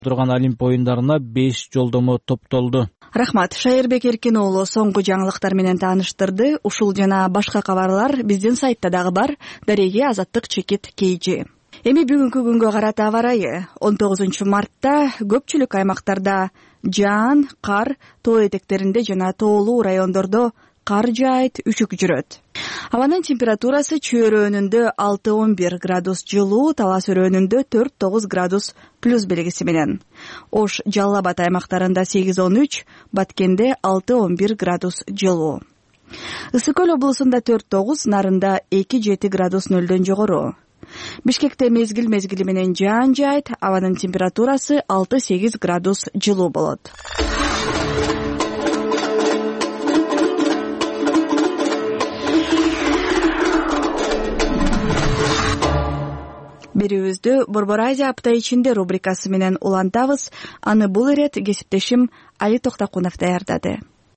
турган Олимп оюндарына 5 жолдомо топтолду. Рахмат. Шайырбек Эркин уулу соңку жаңылыктар менен тааныштырды. Ушул жана башка кабарлар биздин сайтта дагы бар. Дареги Азаттык Чекит KG. Эми бүгүнкү күнгө карата аба ырайы. 19 мартта көпчүлүк аймактарда жаан, кар, тоо этектеринде жана тоолуу райондордо кар жаайт, үшүк жүрөт. Абанын температурасы чөйрөөнүндө 6-11 градус жылуу, талас өрөөнүндө 4-9 градус плюс белгиси менен. Ош, Жалал Абад аймактарында 8-13, Баткенде 6-11 градус жылуу. Ысык Көл облусунда 4-9, Нарында 2-7 градус нөлдөн жогору. Бишкекте мезгил менен жаан жаайт, абанын температурасы 6-8 градус жылуу болот. Берүүбүздү Борбор Азия апта ичинде рубрикасы менен улантабыз. Аны бул ирет кесиптешим Али Токтакунов даярдады.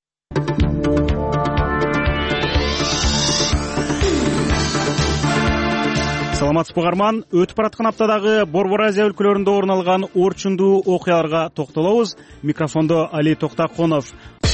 Саламатсызбы угарман, өтүп бараткан аптадагы Борбор Азия өлкөлөрүндө орун алган орчундуу окуяларга токтолобуз. Микрофондо Али Токтакунов.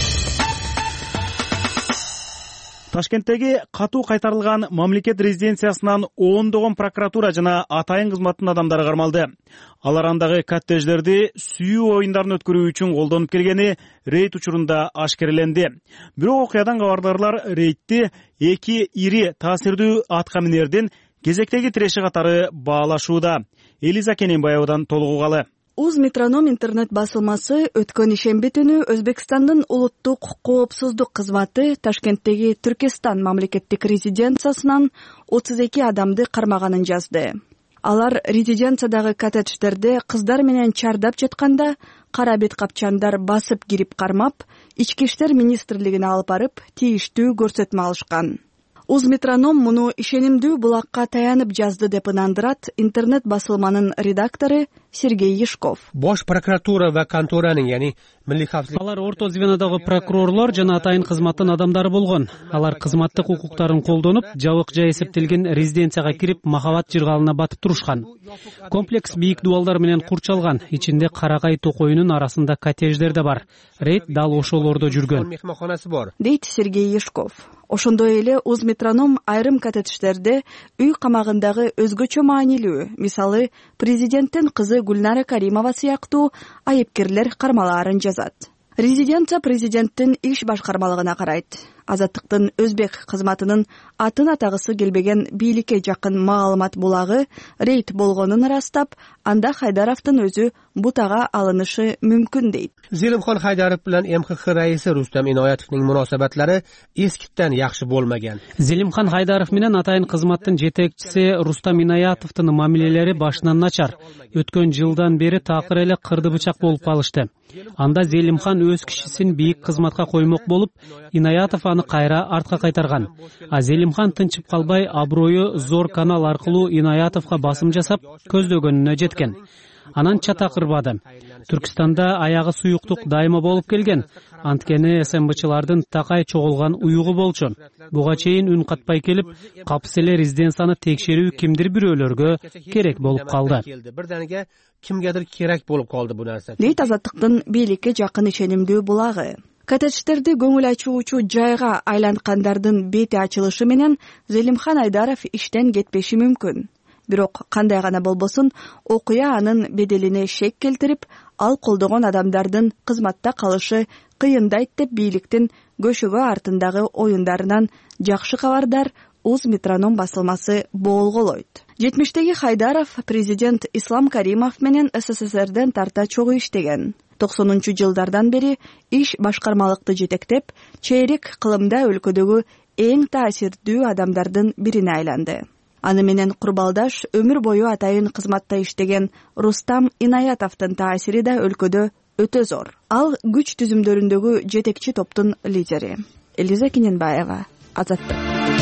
Ташкенттеги катуу кайтарылган мамлекет резиденциясынан ондогон прокуратура жана атайын кызматтын адамдары кармалды. Алар андагы коттедждерди сүйүү оюндарын өткөрүү үчүн колдонуп келгени рейд учурунда ашкереленди. Бирок окуядан кабардарлар рейдти эки ири таасирдүү атка минердин кезектеги тиреши катары баалашууда. Элиза Кененбаевадан толугу угалы. Метроном интернет басылмасы өткөн ишемби түнү Өзбекстандын улуттук коопсуздук кызматы Ташкенттеги Түркистан мамлекеттик резиденциясынан 32 адамды кармаганын жазды. Алар резиденциядагы коттедждерде кыздар менен чардап жатканда кара бет капчандар басып кирип кармап, Ички иштер министрлигине алып барып, тийиштүү көрсөтмө алышкан. Метроном муну ишенимдүү булакка таянып жазды деп ынандырат интернет басылманын редактору Сергей Ешков. Бош прокуратура ва контораның, яни милли кавсыздык. Алар орто звенодогу прокурорлор жана атайын кызматтын адамдары болгон. Алар кызматтык укуктарын колдонуп, жабык жай эсептелген резиденцияга кирип, махабат жыргалына батып турушкан. Комплекс бийик дубалдар менен курчалган. Ичинде карагай токоюнун арасында коттедждер да бар. Рейд дал ошолордо жүргөн. Дейт Сергей Ешков. Ошондой эле Метроном айрым коттедждерде үй камагындагы өзгөчө маанилүү, мисалы президенттин кызы Гүлнара Каримова сыяктуу айыпкерлер кармалаарын жазат. Резиденция президенттин иш башкармалыгына карайт. Азаттыктын өзбек кызматынын атын атагысы келбеген бийликке жакын маалымат булагы рейд болгонун ырастап, анда Хайдаровдун өзү бутага алынышы мүмкүн дейт. Зелимхон Хайдаров bilan MXX raisi Rustam Inoyatovning munosabatlari eskitdan yaxshi bo'lmagan. Зелимхан Хайдаров менен атайын кызматтын жетекчиси Рустам Иноятовдун мамилелери башынан начар. Өткөн жылдан бери такыр эле кырды бычак болуп калышты. Анда Зелимхан өз кишисин бийик кызматка коймок болуп, Иноятов аны кайра артка кайтарган. А Зелимхан тынчып калбай, аброю зор канал аркылуу Иноятовго басым жасап, көздөгөнүнө жеткен. Анан чата кырбады. Түркистанда аягы суюктук дайыма болуп келген. Анткени СМБчылардын такай чогулган уюгу болчу. Буга чейин үн катпай келип, капыс эле резиденцияны текшерүү кимдир бирөөлөргө керек болуп калды. Birдaniga kimgadir kerak bo'lib qoldi bu narsa. Дейт Азаттыктын бийликке жакын ишенимдүү булагы. Коттедждерди көңүл ачуучу жайга айланткандардын бети ачылышы менен Зелимхан Айдаров иштен кетпеши мүмкүн. Бирок кандай гана болбосун, окуя анын беделине шек келтирип, ал колдогон адамдардын кызматта калышы кыйындайт деп бийликтин көшөгө артындагы оюндарынан жакшы кабардар Метроном басылмасы боолголойт. 70-теги Хайдаров президент Ислам Каримов менен СССРден тарта чогуу иштеген. 90-жылдардан бери иш башкармалыкты жетектеп, чейрек кылымда өлкөдөгү эң таасирдүү адамдардын бирине айланды. Аны менен курбалдаш өмүр бою атайын кызматта иштеген Рустам Иноятовдун таасири да өлкөдө өтө зор. Ал күч түзүмдөрүндөгү жетекчи топтун лидери. Элиза Кененбаева, Азаттык.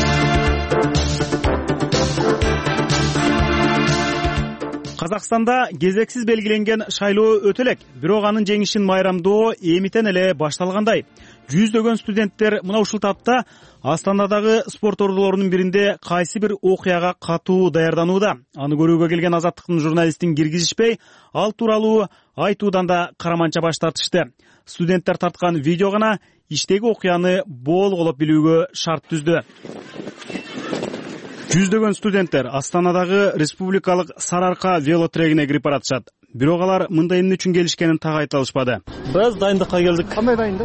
Казакстанда кезексиз белгиленген шайлоо өтө элек, бирок анын жеңишин майрамдоо эмитен эле башталгандай. жүздөгөн студенттер мына ушул тапта Астанадагы спорт ордолорунун биринде кайсы бир окуяга катуу даярданууда. Аны көрүүгө келген Азаттыктын журналистин киргизишпей, ал тууралуу айтуудан да караманча баш тартышты. Студенттер тарткан видео гана иштеги окуяны болголоп билүүгө шарт түздү. Жүздөгөн студенттер Астанадагы республикалык Сарыарка велотрегине кирип баратышат. Бирок алар мында эмне үчүн келишкенин так айта алышпады. Биз дайындыкка келдик. Кандай дайындык?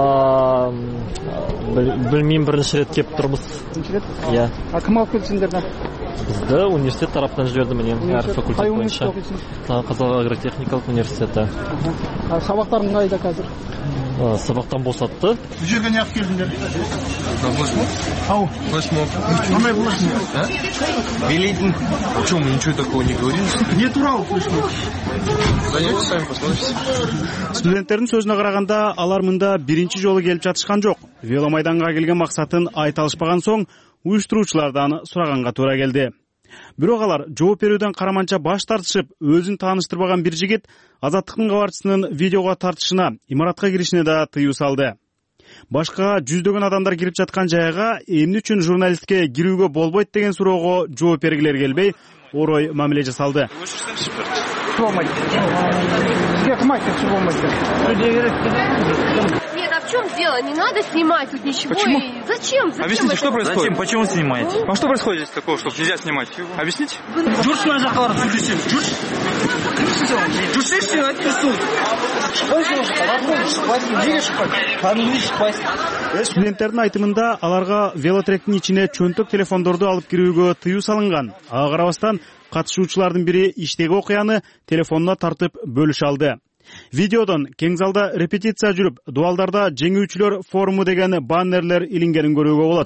Билмейм, биринчи рет кеп турбуз. Биринчи рет? Иә. Ким алып келди сиздерди? Бизди университет тараптан жиберди менен, ар факультет боюнча. Казак агротехникалык университети. Сабактарың кайда азыр? Сабактан босатты. Бул жерге эмне алып келдиңер? Ау. Флешмоб. Кандай флешмоб? Билетин. Почему мы ничего такого не говорим? Не тууралуу флешмоб. Зайдете, сами посмотрите. Студенттердин сөзүнө караганда, алар мында биринчи жолу келип жатышкан жок. Веломайданга келген максатын айта алышпаган соң, уюштуруучулардан сураганга туура келди. Бирок алар жооп берүүдөн караманча баш тартышып, өзүн тааныштырбаган бир жигит Азаттыктын кабарчысынын видеого тартышына, имаратка киришине да тыюу салды. Башка жүздөгөн адамдар кирип жаткан жайга эмне үчүн журналистке кирүүгө болбойт деген суроого жооп бергилери келбей, орой мамиле жасалды. Болмойт. Сизге ким айтты, болмойт деп? Нет, а в чем дело? Не надо снимать тут ничего. Почему? Зачем? Объясните, что происходит? Зачем? Почему снимаете? А что происходит здесь такого, что нельзя снимать? Объясните? Жүрсүң ана жакка барып сүйлөшсөң. Жүрсүң. Жүрсөңсү айтпайсың. Студенттердин айтымында аларга велотректин ичине чөнтөк телефондорду алып кирүүгө тыюу салынган. Ага карабастан катышуучулардын бири иштеги окуяны телефонуна тартып бөлүшө алды. Видеодон кең залда репетиция жүрүп, дуалдарда жеңүүчүлөр форуму деген баннерлер илингенин көрүүгө болот.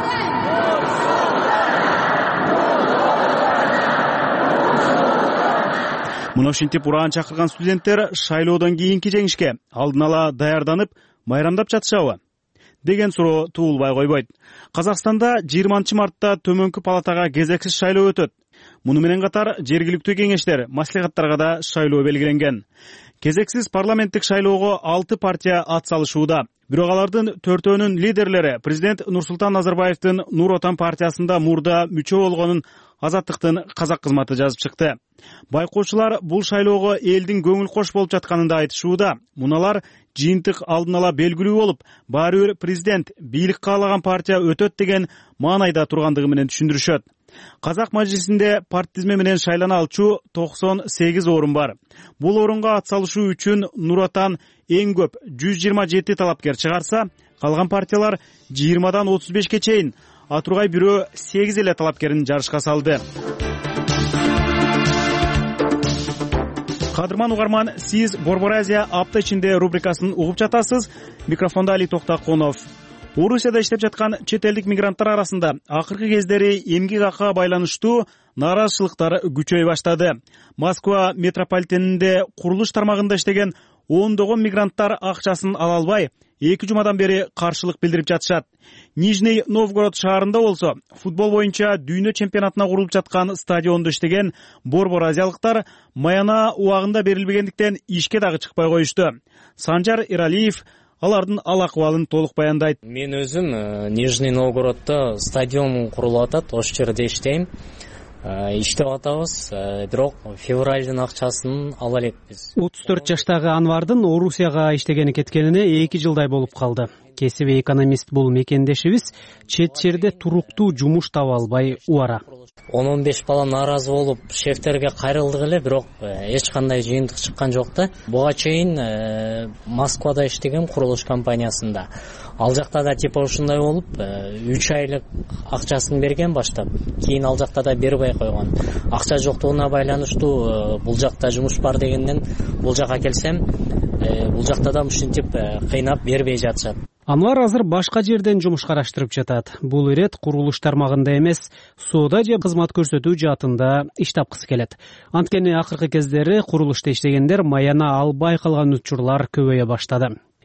Мына ушинтип ураан чакырган студенттер шайлоодон кийинки жеңишке алдын ала даярданып, майрамдап жатышабы деген суроо туулбай койбойт. Казакстанда 20-мартта төмөнкү палатага кезексиз шайлоо өтөт. Муну менен катар жергиликтүү кеңештер, маслихаттарга да шайлоо белгиленген. Кезексиз парламенттик шайлоого 6 партия ат салышууда. Бирок алардын 4-өөнүн лидерлери президент Нурсултан Назарбаевдин Нур Отан партиясында мурда мүчө болгонун Азаттыктын казак кызматы жазып чыкты. Байкоочулар бул шайлоого элдин көңүл кош болуп жатканын да айтышууда. Муналар жыйынтык алдын ала белгилүү болуп, баары бир президент бийлик каалаган партия өтөт деген маанайда тургандыгы менен түшүндүрүшөт. Казак мажлисинде парт тизме менен шайлана алчу 98 орун бар. Бул орунга ат салышуу үчүн Нур Отан эң көп 127 талапкер чыгарса, калган партиялар 20-дан 35ке чейин, а тургай бирөө 8 эле талапкерин жарышка салды. Кадырман угарман, сиз Борбор Азия апта ичинде рубрикасын угуп жатасыз. Микрофонда Али Токтакунов. Орусияда иштеп жаткан чет элдик мигранттар арасында акыркы кездери эмгек акыга байланыштуу нааразычылыктар күчөй баштады. Москва метрополитенинде курулуш тармагында иштеген ондогон мигранттар акчасын ала албай, 2 жумадан бери каршылык билдирип жатышат. Нижний Новгород шаарында болсо, футбол боюнча дүйнө чемпионатына курулуп жаткан стадиондо иштеген борбор азиялыктар маяна убагында берилбегендиктен ишке дагы чыкпай коюшту. Санжар Иралиев алардын ал акыбалын толук баяндайт. Мен өзүм Нижний Новгороддо стадион курулуп атат, ошол жерде иштейм. Иштеп атабыз, бирок февралдын акчасын ала элекпиз. 34 жаштагы Анвардын Орусияга иштегени кеткенине 2 жылдай болуп калды. Кесиби экономист бул мекендешибиз чет жерде туруктуу жумуш таба албай убара. 10-15 бала нааразы болуп шефтерге кайрылдык эле, бирок эч кандай жыйынтык чыккан жок да. Буга чейин Москвада иштеген курулуш компаниясында. Ал жакта да типа ушундай болуп, 3 айлык акчасын берген баштап, кийин ал жакта да бербей койгон. Акча жоктугуна байланыштуу бул жакта жумуш бар дегенден бул жака келсем, бул жакта да ушинтип кыйнап бербей жатышат. Анвар азыр башка жерден жумуш караштырып жатат. Бул ирет курулуш тармагында эмес, соода же кызмат көрсөтүү жаатында иш тапкысы келет. Анткени акыркы кездери курулушта иштегендер маяна албай калган учурлар көбөйө баштады.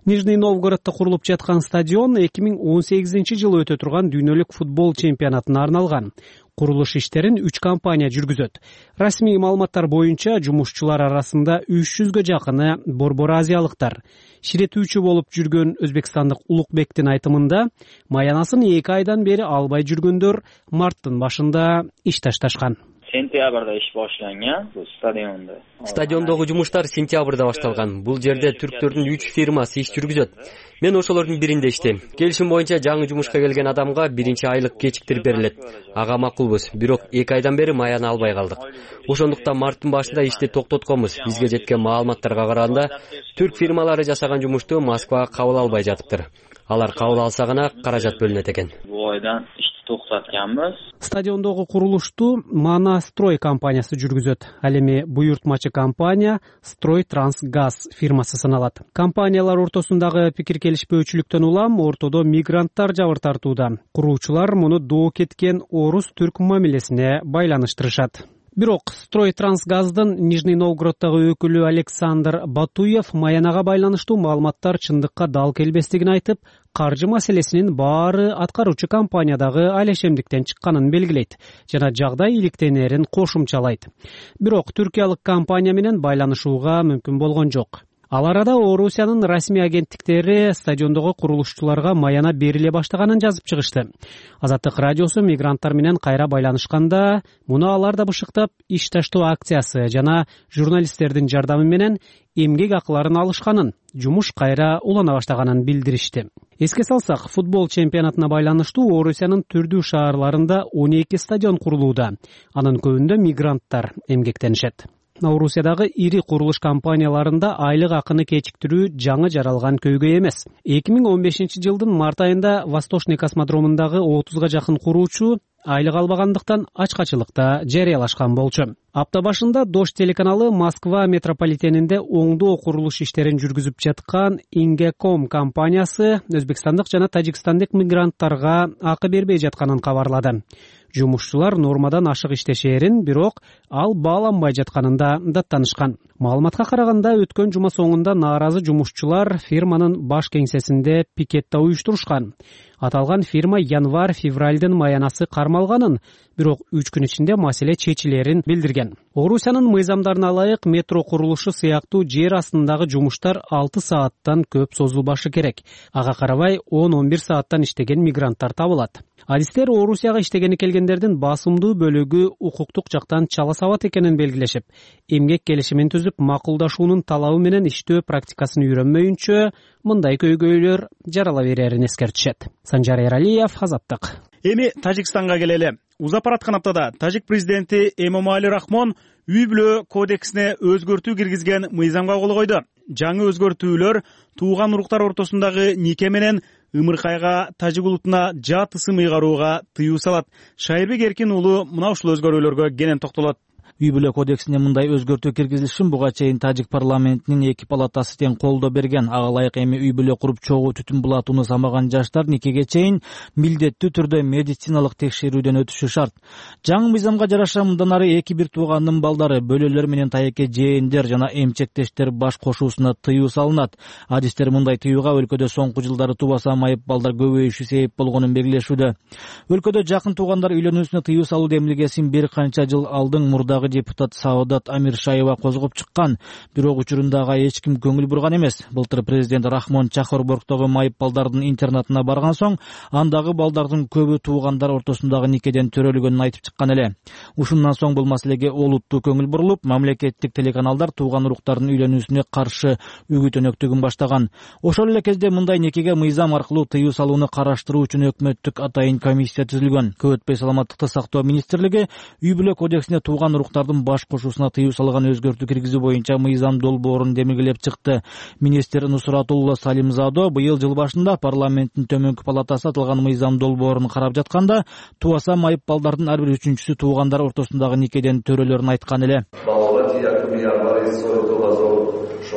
Нижний Новгородто курулуп жаткан стадион 2018-жылы өтө турган дүйнөлүк футбол чемпионатына арналган. Курулуш иштерин 3 компания жүргүзөт. Расмий маалыматтар боюнча жумушчулар арасында 300гө жакыны борбор азиялыктар. Ширетүүчү болуп жүргөн өзбекстандык Улукбектин айтымында, маянасын 2 айдан бери албай жүргөндөр марттын башында иш ташташкан. Сентябрда иш башланган бул стадиондо. Стадиондогу жумуштар сентябрда башталган. Бул жерде түрктөрдүн 3 фирмасы иш жүргүзөт. Мен ошолордун биринде иштейм. Келишим боюнча жаңы жумушка келген адамга биринчи айлык кечиктирип берилет. Ага макулбуз, бирок 2 айдан бери маяна албай калдык. Ошондуктан марттын башында ишти токтотконбуз. Бизге жеткен маалыматтарга караганда, түрк фирмалары жасаган жумушту Москвага кабыл албай жатыптыр. Алар кабыл алса гана каражат бөлүнөт экен. Бул айдан токтотканбыз. Стадиондогу курулушту Мана Строй компаниясы жүргүзөт. Ал эми буйртмачы компания Строй Трансгаз фирмасы саналат. Компаниялар ортосундагы пикир келишпөөчүлүктөн улам ортодо мигранттар жабыр тартууда. Куруучулар муну доо кеткен орус-түрк мамилесине байланыштырышат. Бирок Строй Трансгаздын Нижний Новгороддогу өкүлү Александр Батуев маянага байланыштуу маалыматтар чындыкка дал келбестигин айтып, каржы маселесинин баары аткаруучу компаниядагы алешемдиктен чыкканын белгилейт жана жагдай иликтенерин кошумчалайт. Бирок түркиялык компания менен байланышууга мүмкүн болгон жок. Ал арада Орусиянын расмий агенттиктери стадиондогу курулушчуларга маяна бериле баштаганын жазып чыгышты. Азаттык радиосу мигранттар менен кайра байланышканда, муну алар да бышыктап, иш таштоо акциясы жана журналисттердин жардамы менен эмгек акыларын алышканын, жумуш кайра улана баштаганын билдиришти. Эске салсак, футбол чемпионатына байланыштуу Орусиянын түрдүү шаарларында 12 стадион курулууда. Анын көбүндө мигранттар эмгектенишет. Орусиядагы ири курулуш компанияларында айлык акыны кечиктирүү жаңы жаралган көйгөй эмес. 2015-жылдын март айында Восточный космодромундагы 30га жакын куруучу айлык албагандыктан ачкачылыкта жарыялашкан болчу. Апта башында Дождь телеканалы Москва метрополитенинде оңдоо курулуш иштерин жүргүзүп жаткан Ingecom компаниясы өзбекстандык жана тажикстандык мигранттарга акы бербей жатканын кабарлады. Жумушчулар нормадан ашык иштешерин, бирок ал бааланбай жатканында даттанышкан. Маалыматка караганда, өткөн жума соңунда нааразы жумушчулар фирманын баш кеңсесинде пикетте уюштурушкан. Аталган фирма январь-февралдын маянасы кармалганын, бирок 3 күн ичинде маселе чечилерин билдирген. Орусиянын мыйзамдарына ылайык метро курулушу сыяктуу жер астындагы жумуштар 6 сааттан көп созулбашы керек. Ага карабай 10-11 сааттан иштеген мигранттар табылат. Адистер Орусияга иштегени келгендердин басымдуу бөлүгү укуктук жактан чала сабат экенин белгилешип, эмгек келишимин түзүп, макулдашуунун талабы менен иштөө практикасын үйрөнмөйүнчө мындай көйгөйлөр жарала берерин эскертишет. Санжар Эралиев, Азаттык. Эми Тажикстанга келели. Узап аткан аптада Тажик президенти Эмомали Рахмон үй-бүлө кодексине өзгөртүү киргизген мыйзамга кол койду. Жаңы өзгөртүүлөр тууган уруктар ортосундагы нике менен ымыркайга, тажик улутуна жат ысым ыйгарууга тыюу салат. Шайырбек Эркин уулу мына ушул өзгөрүүлөргө кенен токтолот. Үй-бүлө кодексине мындай өзгөртүү киргизилишин буга чейин Тажик парламентинин 2 палатасы тең колдоо берген. Ага ылайык эми үй-бүлө куруп чогуу түтүн булатууну самаган жаштар никеге чейин милдеттүү түрдө медициналык текшерүүдөн өтүшү шарт. Жаңы мыйзамга жараша мындан ары 2-1 туугандын балдары, бөлөлөр менен тайеке жээндер жана эмчектештер баш кошуусуна тыюу салынат. Адистер мындай тыюуга өлкөдө соңку жылдары тубаса майып балдар көбөйүшү себеп болгонун белгилешүүдө. Өлкөдө жакын туугандар үйлөнүүсүнө тыюу салуу демилгесин бир канча жыл алдын мурдагы депутат Саодат Амиршаева козгоп чыккан, бирок учурундага эч ким көңүл бурган эмес. Былтыр президент Рахмон Чахорборгдогу майып балдардын интернатына барган соң, андагы балдардын көбү туугандар ортосундагы никеден төрөлгөнүн айтып чыккан эле. Ушундан соң бул маселеге олуттуу көңүл бурулуп, мамлекеттик телеканалдар тууган уруктардын үйлөнүүсүнө каршы үгүт-өнөктүгүн баштаган. Ошол эле кезде мындай никеге мыйзам аркылуу тыюу салууну караштыруу үчүн өкмөттүк атайын комиссия түзүлгөн. Көп өтпөй саламаттыкты сактоо министрлиги үй-бүлө кодексине тууган уруктардын баш кошуусуна тыюу салган өзгөртүү киргизүү боюнча мыйзам долбоорун демилгелеп чыкты. Министр Нусратулла Салимзадо быйыл жыл башында парламенттин төмөнкү палатасы аталган мыйзам долбоорун карап жатканда, тубаса майып балдардын ар бир үчүнчүсү туугандар ортосундагы никеден төрөлөрүн айткан эле.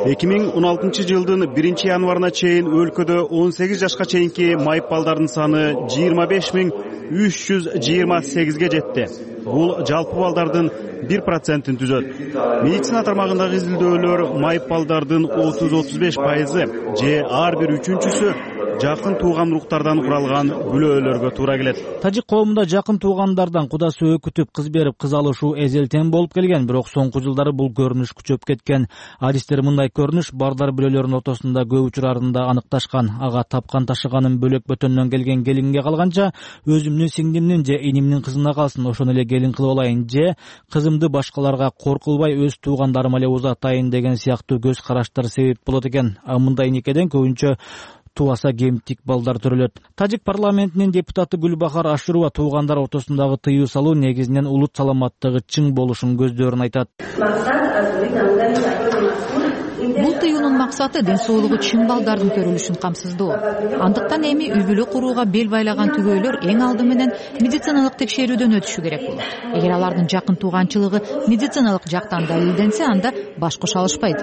2016-жылдын 1-январына чейин өлкөдө 18 жашка чейинки майып балдардын саны 25.328ге жетти. Бул жалпы балдардын 1%-ин түзөт. Медицина тармагындагы изилдөөлөр майып балдардын 30-35% же ар бир үчүнчүсү жакын тууган уруктардан куралган бүлөөлөргө туура келет. Тажик коомунда жакын туугандардан куда сөөк күтүп кыз берип кыз алышуу эзелтен болуп келген, бирок соңку жылдары бул көрүнүш күчөп кеткен. Адистер мындай көрүнүш бардар бүлөлөрүнүн ортосунда көп учурларында аныкташкан. Ага тапкан ташыганын бөлөк бөтөндөн келген келинге калганча, өзүмдүн сиңдимдин же инимдин кызына калсын, ошону эле келин кылып алайын, же кызымды башкаларга кор кылбай өз туугандарыма эле узатайын деген сыяктуу көз караштар себеп болот экен. Мындай никеден көбүнчө тубаса кемтик балдар төрөлөт. Тажик парламентинин депутаты Гүлбахар Ашурова туугандар ортосундагы тыюу салуу негизинен улут саламаттыгы чың болушун көздөрүн айтат. Бул тыюунун максаты ден соолугу чың балдардын төрөлүшүн камсыздоо. Андыктан эми үй бүлө курууга бел байлаган түгөйлөр эң алды менен медициналык текшерүүдөн өтүшү керек болот. Эгер алардын жакын тууганчылыгы медициналык жактан далилденсе, анда баш кошо алышпайт.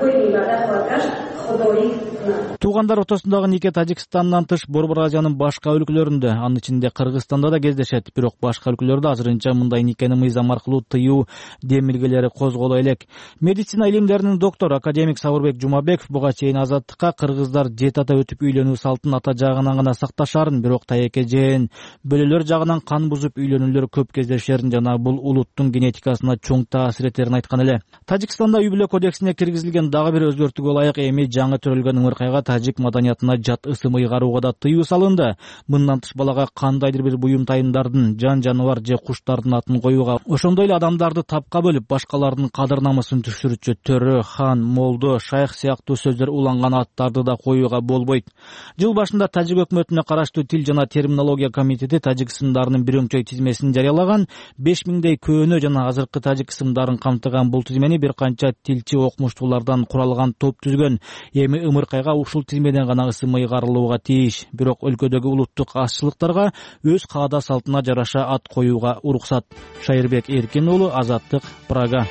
Туугандар ортосундагы нике Тажикстандан тыш Борбор Азиянын башка өлкөлөрүндө, анын ичинде Кыргызстанда да кездешет. Бирок башка өлкөлөрдө азырынча мындай никени мыйзам аркылуу тыюу демилгелери козголо элек. Медицина илимдеринин доктору академик Сабырбек Жумабеков буга чейин Азаттыкка кыргыздар жет ата өтүп үйлөнүү салтын ата жагынан гана сакташарын, бирок тайеке жээн бөлөлөр жагынан кан бузуп үйлөнүүлөр көп кездешерин жана бул улуттун генетикасына чоң таасир этерин айткан эле. Тажикстанда үй бүлө кодексине киргизилген дагы бир өзгөртүүгө ылайык эми жаңы төрөлгөн ымыркайга тажик маданиятына жат ысым ыйгарууга да тыюу салынды. Мындан тыш балага кандайдыр бир буюм тайындардын, жан жаныбар же куштардын атын коюуга, ошондой эле адамдарды тапка бөлүп башкалардын кадыр намысын түшүрүчү төрө, хан, молдо, шайх сыяктуу сөздөр уланган аттарды да коюуга болбойт. Жыл башында Тажик өкмөтүнө караштуу тил жана терминология комитети тажик ысымдарынын бир өңчөй тизмесин жарыялаган. 5000дей көөнө жана азыркы тажик ысымдарын камтыган бул тизмени бир канча тилчи окумуштуулардан куралган топ түзгөн. Эми ымыркайга ушул тизмеден гана ысым ыйгарылууга тийиш. Бирок өлкөдөгү улуттук азчылыктарга өз каада салтына жараша ат коюуга уруксат. Шайырбек Эркин уулу, Азаттык, Прага.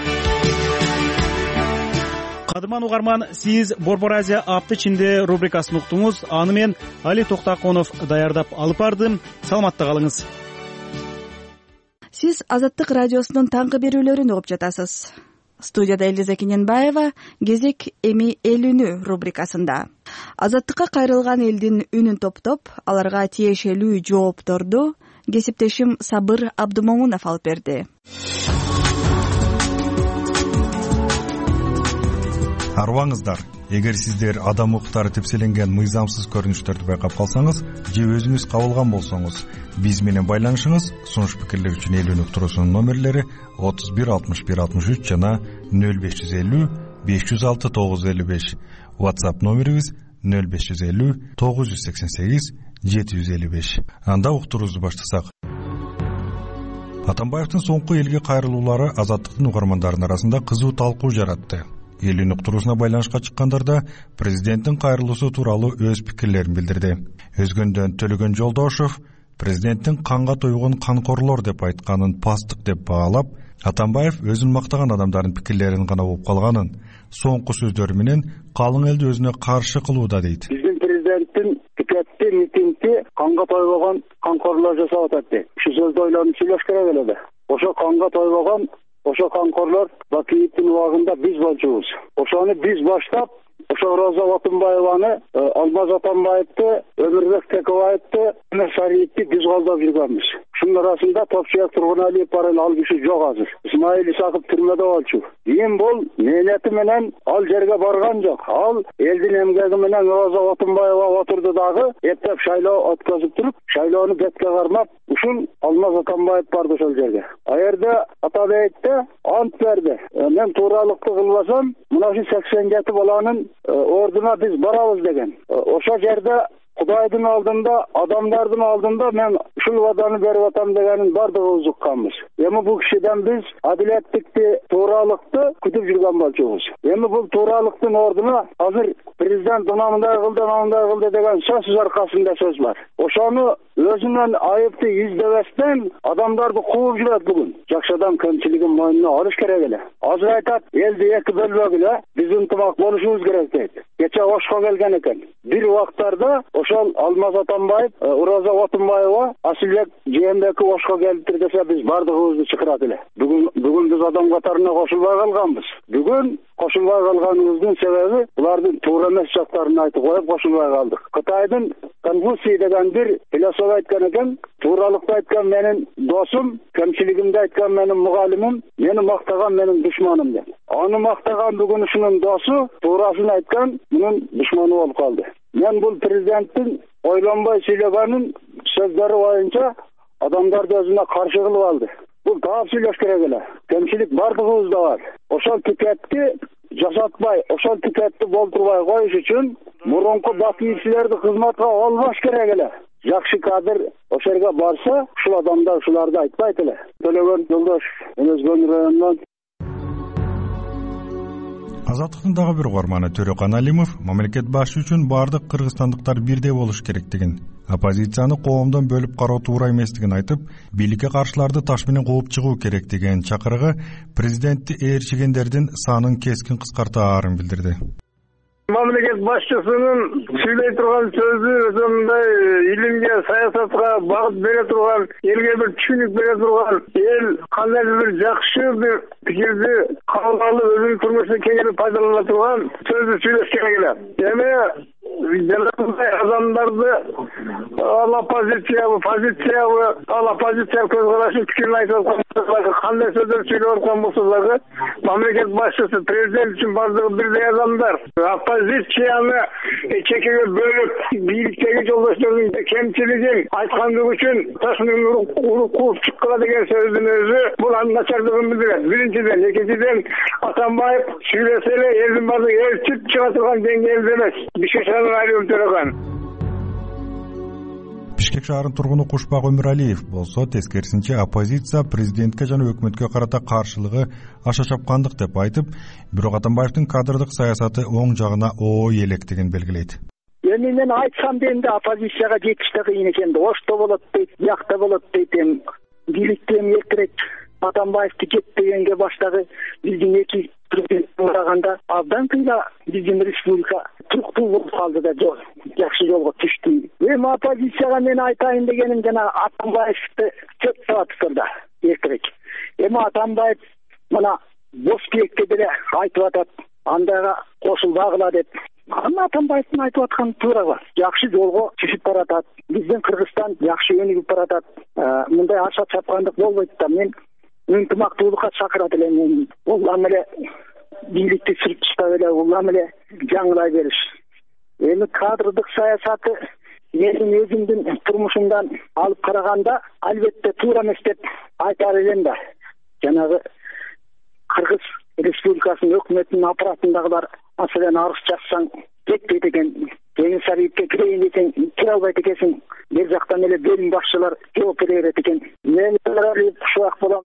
Кадырман угарман, сиз Борбор Азия апты ичинде рубрикасын уктуңуз. Аны мен Али Токтаконов даярдап алып бардым. Саламатта калыңыз. Сиз Азаттык радиосунун таңкы берүүлөрүн угуп жатасыз. Студияда Элиза Кененбаева, кезек эми эл үнү рубрикасында. Азаттыкка кайрылган элдин үнүн топтоп, аларга тиешелүү жоопторду кесиптешим Сабыр Абдумомунов алып берди. Арыбаңыздар, эгер сиздер адам укуктары тепселенген мыйзамсыз көрүнүштөрдү байкап калсаңыз же өзүңүз кабылган болсоңуз, биз менен байланышыңыз. Сунуш пикирлер үчүн эл үнү уктуруусунун номерлери 31 61 63 жана 0550 506 955. WhatsApp номерибиз 0550 988 755. Анда уктуруубузду баштасак. Атамбаевдин соңку элге кайрылуулары Азаттыктын угармандарынын арасында кызуу талкуу жаратты. Эл үнү уктуруусуна байланышка чыккандарда президенттин кайрылуусу тууралуу өз пикирлерин билдирди. Өзгөндөн Төлөгөн Жолдошов президенттин канга тойгон канкорлор деп айтканын пастык деп баалап, Атамбаев өзүн мактаган адамдардын пикирлерин гана угуп калганын, соңку сөздөрү менен калың элди өзүнө каршы кылууда дейт. Биздин президенттин пикетти митингди канга тойгон канкорлор жасап атат дейт. Ушу сөздү ойлонуп сүйлөш керек эле. Ошо канга тойгон ошо канкорлор Бакиевдин убагында биз болчубуз. Ошону биз баштап, ошо Роза Отунбаеваны, Алмаз Атамбаевди, Өмүрбек Текебаевди, Шариевди биз колдоп жүргөнбүз. Шунун арасында Топчуяк Тургуналиев бар эле, ал киши жок азыр. Исмаил Исаков түрмөдө болчу. Кийин бул мээнети менен ал жерге барган жок. Ал элдин эмгеги менен Роза Отунбаева отурду дагы, эптеп шайлоо өткөзүп туруп, шайлоону бетке кармап, ушул Алмаз Атамбаев барды ошол жерге. А жерде Атабекте ант берди. Мен тууралыкты кылбасам, мына ушу 87 баланын ордуна биз барабыз деген. Ошол жерде Кудайдын алдында, адамдардын алдында мен ушул убаданы берип атам дегенин бардыгыбыз укканбыз. Эми бул кишиден биз адилеттикти, тууралыкты күтүп жүргөн болчубуз. Эми бул тууралыктын ордуна азыр президент мындай кылды деген сөз аркасында сөз бар. Ошону өзүнөн айыпты издебестен адамдарды кууп жүрөт бүгүн. Жакшы адам кемчилигин мойнуна алыш керек эле. Азыр айтат, элди эки бөлбөгүлө биз ынтымак болушубуз керек дейт. Кече Ошко келген экен. Бир убактарда ошол Алмаз Атамбаев, Роза Отунбаева, Асылбек Жээнбеков Ошко келиптир десе биз бардыгыбызды чакырат эле. Бүгүн биз адам катарына кошулбай калганбыз. Бүгүн кошулбай калганыбыздын себеби булардын туура эмес жактарын айтып коюп кошулбай калдык. Кытайдын Конфуций деген бир философ айткан экен, тууралыкты айткан менин досум, кемчилигимди айткан менин мугалимим, мени мактаган менин душманым деп. Аны мактаган бүгүн ушунун досу, туурасын айткан мунун душманы болуп калды. Мен бул президенттин ойлонбой сүйлөгөнүн сөздөрү боюнча адамдарды өзүнө каршы кылып алды. Бул таап сүйлөш керек эле. Кемчилик бардыгыбызда бар. Ошол тикетти жасатпай, ошол тикетти болтурбай коюш үчүн мурунку батийлерди кызматка албаш керек эле. Жакшы кадр ошол жерге барса, ушул адамдар ушуларды айтпайт эле. Төлөгөн Жолдош, Өзгөн районунан. Азаттыктын дагы бир угарманы Төрөкан Алимов мамлекет башы үчүн бардык кыргызстандыктар бирдей болуш керектигин, оппозицияны коомдон бөлүп кароо туура эместигин айтып, бийликке каршыларды таш менен кууп чыгуу керек деген чакырыгы президентти ээрчигендердин санын кескин кыскартаарын билдирди. Мамлекет башчысынын сүйлөй турган сөзү ошондой илимге, саясатка багыт бере турган, элге бир түшүнүк бере турган, эл кандайдыр бир жакшы бир пикирди кабыл алып өзүнүн турмушун кеңирип пайдалана турган сөздү сүйлөш керек эле. Эми адамдарды ал оппозициябы, оппозиция көз карашы пикирин айтып аткан, кандай сөздөр сүйлөп аткан болсо дагы мамлекет башчысы, президент үчүн бардыгы бирдей адамдар. Оппозицияны чекеге бөлүп, бийликтеги жолдоштордун кемчилигин айткандыгы үчүн ташмын кууп чыккыла деген сөздүн өзү бул начардыгын билдирет. Биринчиден, экинчиден Атамбаев сүйлөсө эле элдин бардыгы ээрчип чыга турган деңгээлде эмес. Бишкек шаарынын тургуну Кушбак Өмүралиев болсо тескерисинче оппозиция президентке жана өкмөткө карата каршылыгы аша чапкандык деп айтып, бирок Атамбаевдин кадрдык саясаты оң жагына ой электигин белгилейт. Эми мен айтсам дегенде оппозицияга жетиш да кыйын экен. Ошто болот дейт, бияқта болот дейт. Бийликте эртерээк Атамбаевди кетпегенге баштагы биздин эки президентке караганда абдан кыйла биздин республика туруктуу болуп калды да жакшы жолго түштү. Эми оппозицияга мен айтайын дегеним жана Атамбаевди чет салаттыр да эртерээк. Эми Атамбаев мына Бошкекке деле айтып атат, андайга кошулбагыла деп. Аны Атамбаевдин айтып атканы туура бар. Жакшы жолго түшүп баратат. Биздин Кыргызстан жакшы өнүгүп баратат. Мындай аша чапкандык болбойт да. Мен ынтымактуулукка чакырат элем. Улам эле бийликти сүрүп таштап эле, улам эле жаңылай бериш. Эми кадрдык саясаты менин өзүмдүн турмушумдан алып караганда албетте туура эмес деп айтар элем да. Жанагы Кыргыз Республикасынын өкмөтүнүн аппаратындагылар маселени арыз жазсаң кетпейт экен. Кеңес Сарыевке кирейин десең кире албайт экенсиң. Бер жактан эле бөлүм башчылар жооп бере берет экен. Мен Кушбак болом.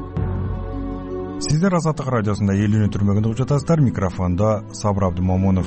Сиздер Азаттык радиосунда элүүнү түрмөгүндө угуп жатасыздар. Микрофондо Сабыр Абдымомунов.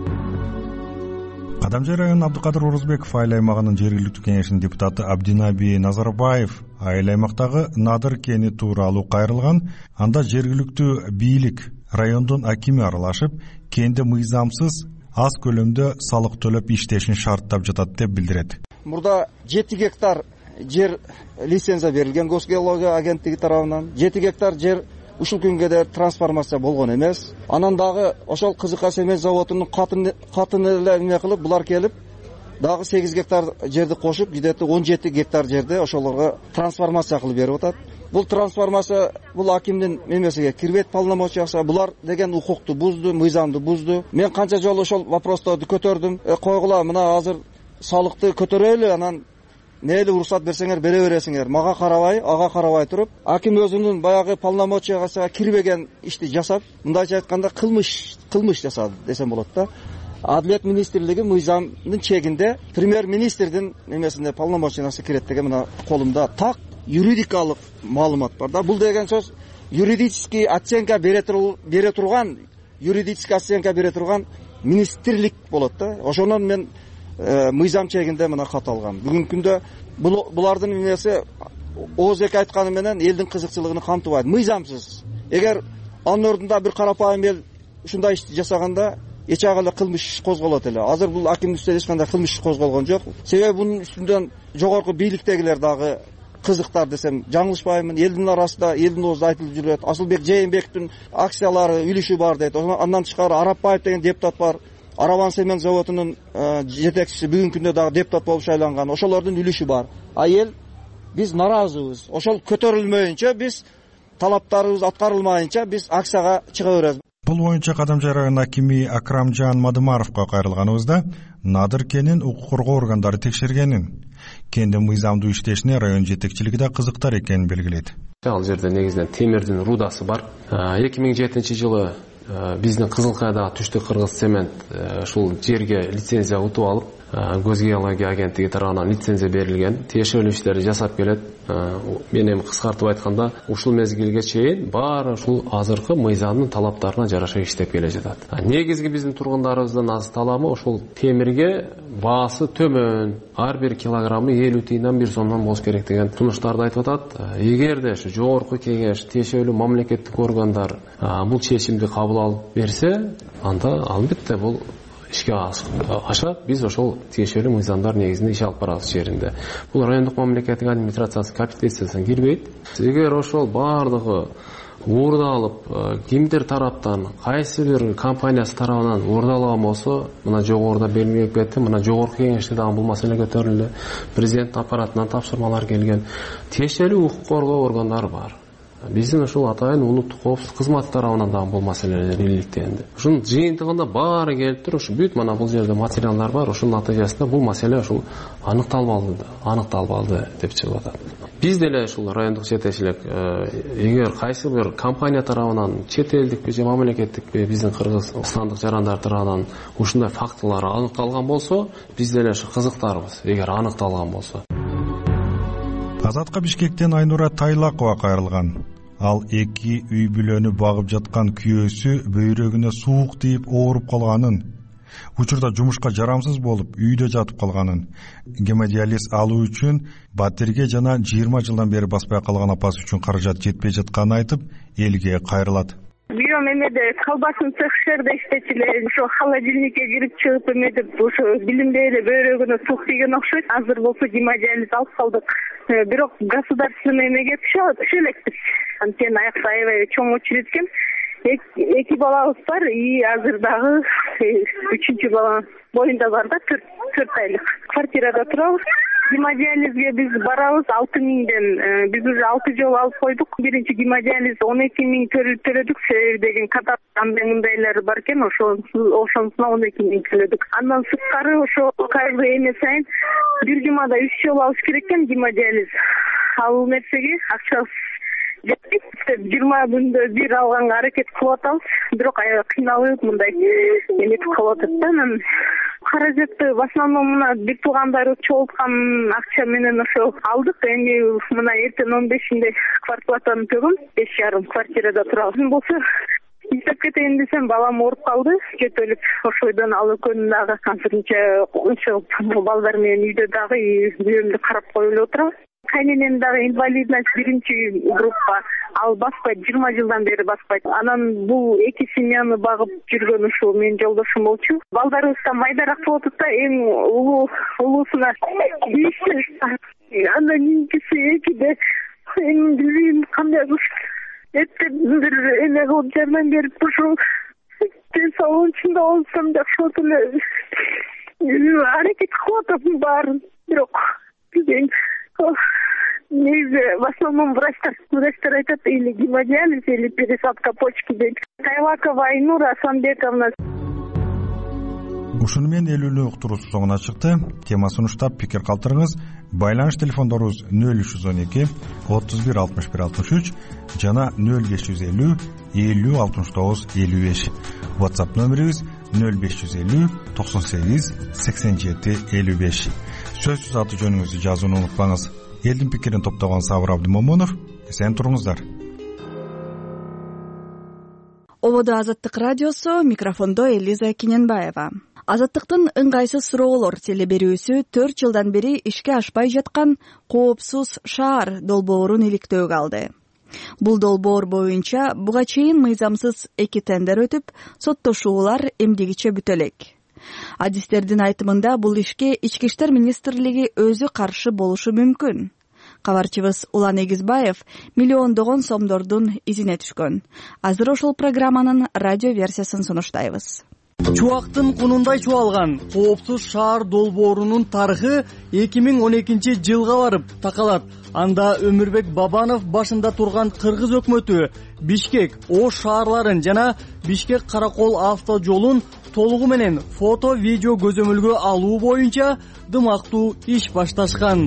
Кадамжай районунун Абдыкадыр Орозбеков айыл аймагынын жергиликтүү кеңешинин депутаты Абдинаби Назарбаев айыл аймактагы Надыр кени тууралуу кайрылган. Анда жергиликтүү бийлик райондун акими аралашып, кенде мыйзамсыз аз көлөмдө салык төлөп иштешин шарттап жатат деп билдирет. Мурда 7 гектар жер лицензия берилген Госгеология агенттиги тарабынан. 7 гектар жер ушул күнгө да трансформация болгон эмес. Анан дагы ошол Кызыкка семей заводунун катын эле эме кылып, булар келип дагы 8 гектар жерди кошуп, где-то 17 гектар жерди ошолорго трансформация кылып берип атат. Бул трансформация бул акимдин эмесиге кирбейт, полномочиясы. Булар деген укукту бузду, мыйзамды бузду. Мен канча жолу ошол вопросторду көтөрдүм. Койгула, мына азыр салыкты көтөрөлү, анан нели уруксат берсеңер бере бересиңер. Мага карабай, ага карабай туруп, аким өзүнүн баягы полномочиясына кирбеген ишти жасап, мындайча айтканда кылмыш жасады десем болот да. Адилет министрлиги мыйзамдын чегинде премьер министрдин немесинде полномочиясы кирет деген мына колумда так юридикалык маалымат бар да. Бул деген сөз юридический оценка бере турган министрлик болот да. Ошонун мен мыйзам чегинде мына кат алгам. Бүгүнкү күндө булардын эмеси ооздек айтканы менен элдин кызыкчылыгын камтыбайт. Мыйзамсыз. Эгер анын ордунда бир карапайым эл ушундай ишти жасаганда эч агы эле кылмыш козголот эле. Азыр бул акимдин үстүндө эч кандай кылмыш козголгон жок. Себеби бунун үстүндөн жогорку бийликтегилер дагы кызыктар десем жаңылышпаймын. Элдин арасында элдин оозунда айтылып жүрөт. Асылбек Жээнбековдун акциялары, үлүшү бар дейт. Андан тышкары Арапбаев деген депутат бар. Арабан цемент заводунун жетекчиси бүгүнкү күндө дагы депутат болуп шайланган. Ошолордун үлүшү бар. А эл биз наразыбыз. Ошол көтөрүлмөйүнчө биз талаптарыбыз аткарылмайынча биз акцияга чыга беребиз. Бул боюнча Кадамжай районунун акими Акрамжан Мадымаровго кайрылганыбызда Надыр кенин укук коргоо органдары текшергенин, кендин мыйзамдуу иштешине район жетекчилиги да кызыктар экенин белгилейт. Ал жерде негизинен темирдин рудасы бар. 2007-жылы биздин Кызылкайдагы Түштүк Кыргыз цемент ушул жерге лицензия утуп алып, көз геология агенттиги тарабынан лицензия берилген, тиешелүү иштерди жасап келет. Мен эми кыскартып айтканда, ушул мезгилге чейин баары ушул азыркы мыйзамдын талаптарына жараша иштеп келе жатат. Негизги биздин тургундарыбыздын аз талабы ошол темирге баасы төмөн, ар бир килограммы 50 тыйындан 1 сомдон болуш керек деген сунуштарды айтып атат. Эгерде ушу жогорку кеңеш, тиешелүү мамлекеттик органдар бул чечимди кабыл алып берсе, анда албетте бул ишке ашат. Биз ошол тиешелүү мыйзамдар негизинде иш алып барабыз жеринде. Бул райондук мамлекеттик администрациясы компетенциясына кирбейт. Эгер ошол баардыгы уурдалып, кимдир тараптан, кайсы бир компаниясы тарабынан уурдалган болсо, мына жогоруда белгилеп кетти, мына жогорку кеңеште дагы бул маселе көтөрүлдү. Президент аппаратынан тапшырмалар келген. Тиешелүү укук коргоо органдары бар. Биздин ушул атайын улуттук коопсуздук кызматы тарабынан дагы бул маселелер иликтенди. Ушунун жыйынтыгында баары келип туруп, ушу бүт мына бул жерде материалдар бар. Ушунун натыйжасында бул маселе ушул аныкталбалды деп чыгып атат. Биз деле ушул райондук жетекчилик эгер кайсы бир компания тарабынан, чет элдикпи же мамлекеттикпи, биздин кыргызстандык жарандар тарабынан ушундай фактылар аныкталган болсо, биз деле ушу кызыктарбыз, эгер аныкталган болсо. Азатка Бишкектен Айнура Тайлакова кайрылган. Ал 2 үй бүлөнү багып жаткан күйөөсү бөйрөгүнө суук тийип ооруп калганын, учурда жумушка жарамсыз болуп үйдө жатып калганын, гемодиализ алуу үчүн батирге жана 20 жылдан бери баспай калган апасы үчүн каражат жетпей жатканын айтып, элге кайрылат. Бүйөөм эмеде колбасын цехшерде иштечилер, ошо холодильникке кирип чыгып эмедип, ошо билинбей эле бөйрөгүнө суук тийген окшойт. Азыр болсо гемодиализ алып калдык. Бирок государственный эмеге түшө элекпиз. Анткени аякта аябай чоң очередь экен. 2 балабыз бар, и азыр дагы 3-чү бала боюнда бар да, 4 айлык. Квартирада турабыз. Гемодиализге биз барабыз 6000ден. Биз уже 6 жолу алып койдук. Биринчи гемодиализ 12000 төлөдүк. Себеби деген катарында мындайлар бар экен, ошонусуна 12000 төлөдүк. Андан сырткары ошо кайрылуу эме сайын бир жумада 3 жолу алыш керек экен гемодиализ. Ал нерсеге акчабыз 20 күндө бир алганга аракет кылып атабыз. Бирок аябай кыйналып мындай эметип калып атат да. Каражатты в основном мына бир туугандарыбыз чогулткан акча менен ошо алдык. Эми мына эртең 15-inde квартплатаны төлөйм, 5,5 квартирада турабыз. Болсо иштеп кетейин десем, балам ооруп калды, кетөлүп ошойдон ал экөөнүн дагы азырынча ошо балдар менен үйдө дагы үйөмдү карап коюп эле отурабыз. Кайненем дагы инвалидность 1 группа, ал баспайт, 20 жылдан бери баспайт. Анан бул 2 семьяны багып жүргөн ушул менин жолдошум болчу. Балдарыбыз да майдараак болуп атат да, эң улуусуна андан кийинкиси 2де эми билбейм кандай кылыш. Эптеп бир эме кылып жардам берип ушул ден соолугун ичинде болсом жакшы болот эле. Аракет кылып атам баарын, бирок негизи в основном врачтар айтат, или гемодиализ, или пересадка почки дейт. Тайлакова Айнура Асанбековна. Ушуну менен элүүнү уктуруусу соңуна чыкты. Тема сунуштап пикир калтырыңыз. Байланыш телефондорубуз 0312 31 61 63 жана 0550 50 69 55. WhatsApp номерибиз 0550 98 87 55. Сөзсүз аты жөнүңүздү жазууну унутпаңыз. Элдин пикирин топтогон Сабыр Абдымомунов. Эсен туруңуздар. Ободо Азаттык радиосу, микрофондо Элиза Кененбаева. Азаттыктын ыңгайсыз суроолор телеберүүсү 4 жылдан бери ишке ашпай жаткан Коопсуз шаар долбоорун иликтөөгө алды. Бул долбоор боюнча буга чейин мыйзамсыз 2 тендер өтүп, соттошуулар эмдигиче бүтө элек. Адистердин айтымында бул ишке Ички иштер министрлиги өзү каршы болушу мүмкүн. Кабарчыбыз Улан Эгизбаев миллиондогон сомдордун изине түшкөн. Азыр ошол программанын радио версиясын сунуштайбыз. Чубактын кунундай чубалган Коопсуз шаар долбоорунун тарыхы 2012 жылга барып такалат. Анда Өмүрбек Бабанов башында турган кыргыз өкмөтү Бишкек, Ош шаарларын жана Бишкек Каракол автожолун толугу менен фото-видео көзөмөлгө алуу боюнча дымактуу иш башташкан.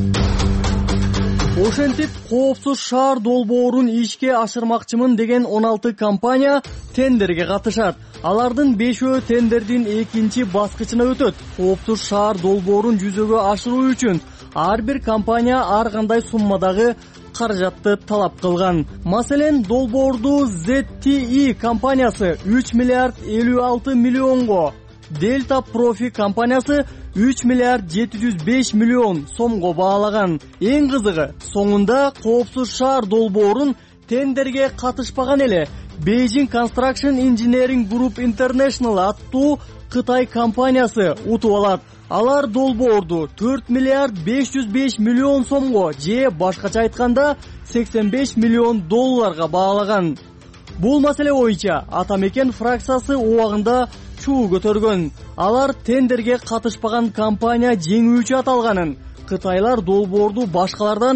Ошентип Коопсуз шаар долбоорун ишке ашырмакчымын деген 16 компания тендерге катышат. Алардын 5өө тендердин 2-чи баскычына өтөт. Коопсуз шаар долбоорун жүзөгө ашыруу үчүн ар бир компания ар кандай суммадагы каражатты талап кылган. Маселен, долбоорду ZTE компаниясы 3 миллиард 56 миллионго, Delta Profi компаниясы 3 миллиард 705 миллион сомго баалаган. Эң кызыгы, соңунда Коопсуз шаар долбоорун тендерге катышпаган эле Beijing Construction Engineering Group International аттуу Кытай компаниясы утуп алат. Алар долбоорду 4 миллиард 505 миллион сомго же башкача айтканда 85 миллион долларга баалаган. Бул маселе боюнча Атамекен фракциясы убагында чуу көтөргөн. Алар тендерге катышпаган компания жеңүүчү аталганын, кытайлар долбоорду башкалардан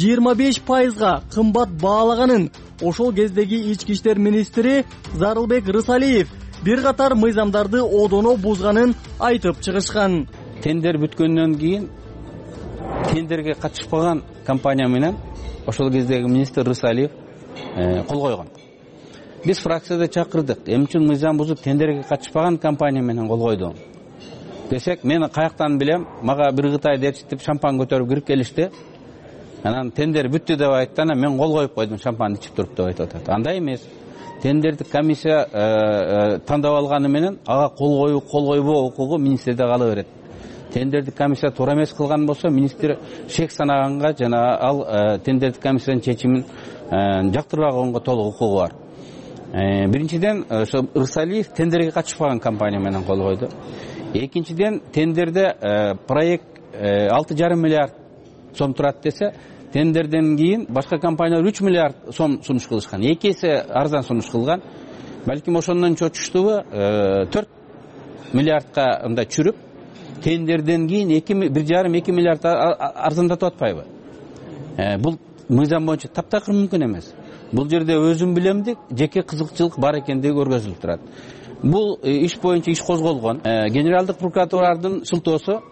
25%га кымбат баалаганын, ошол кездеги ички иштер министри Зарылбек Рысалиев бир катар мыйзамдарды одоно бузганын айтып чыгышкан. Тендер бүткөндөн кийин тендерге катышпаган компания менен ошол кездеги министр Рысалиев кол койгон. Биз фракцияда чакырдык. Эмне үчүн мыйзам бузуп тендерге катышпаган компания менен кол койду десек, мен каяктан билем, мага бир Кытай дечип шампан көтөрүп кирип келишти. Анан тендер бүттү деп айтты, анан мен кол коюп койдум, шампан ичип туруп деп айтып атат. Андай эмес. Тендерди комиссия тандап алганы менен ага кол койбоо укугу министрде кала берет. Тендерди комиссия туура эмес кылган болсо, министр шек санаганга жана ал тендерди комиссиянын чечимин жактырбаганга толук укугу бар. Биринчиден, ошо Рысалиев тендерге катышпаган компания менен кол койду. Экинчиден, тендерде проект 6,5 миллиард сом турат десе, тендерден кийин башка компаниялар 3 миллиард сом сунуш кылышкан. Эки эсе арзан сунуш кылган. Балким ошондон чочуштубу 4 миллиардка мындай чүрүп, тендерден кийин 1,5-2 миллиард арзандатып атпайбы? Бул мыйзам боюнча таптакыр мүмкүн эмес. Бул жерде өзүм билемдик, жеке кызыкчылык бар экендиги көргөзүлүп турат. Бул иш боюнча иш козголгон. Генералдык прокуратуранын шылтоосу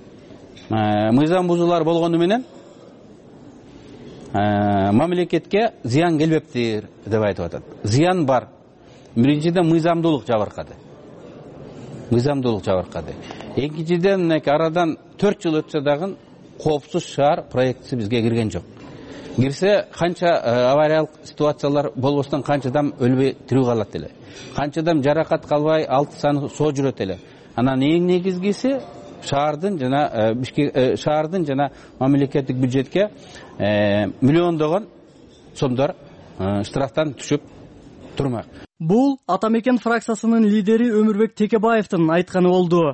мыйзам бузуулар болгону менен мамлекетке зыян келбептир деп айтып атат. Зыян бар. Биринчиден мыйзамдуулук жабыркады. Экинчиден арадан 4 жыл өтсө дагы Коопсуз шаар проектиси бизге кирген жок. Кирсе, канча авариялык ситуациялар болбостон канча адам өлбөй тирүү калат эле. Канча адам жаракат калбай 6 саны соо жүрөт эле. Анан эң негизгиси шаардын жана мамлекеттик бюджетке миллиондогон сомдор штрафтан түшүп турмак. Бул Атамекен фракциясынын лидери Өмүрбек Текебаевдин айтканы болду.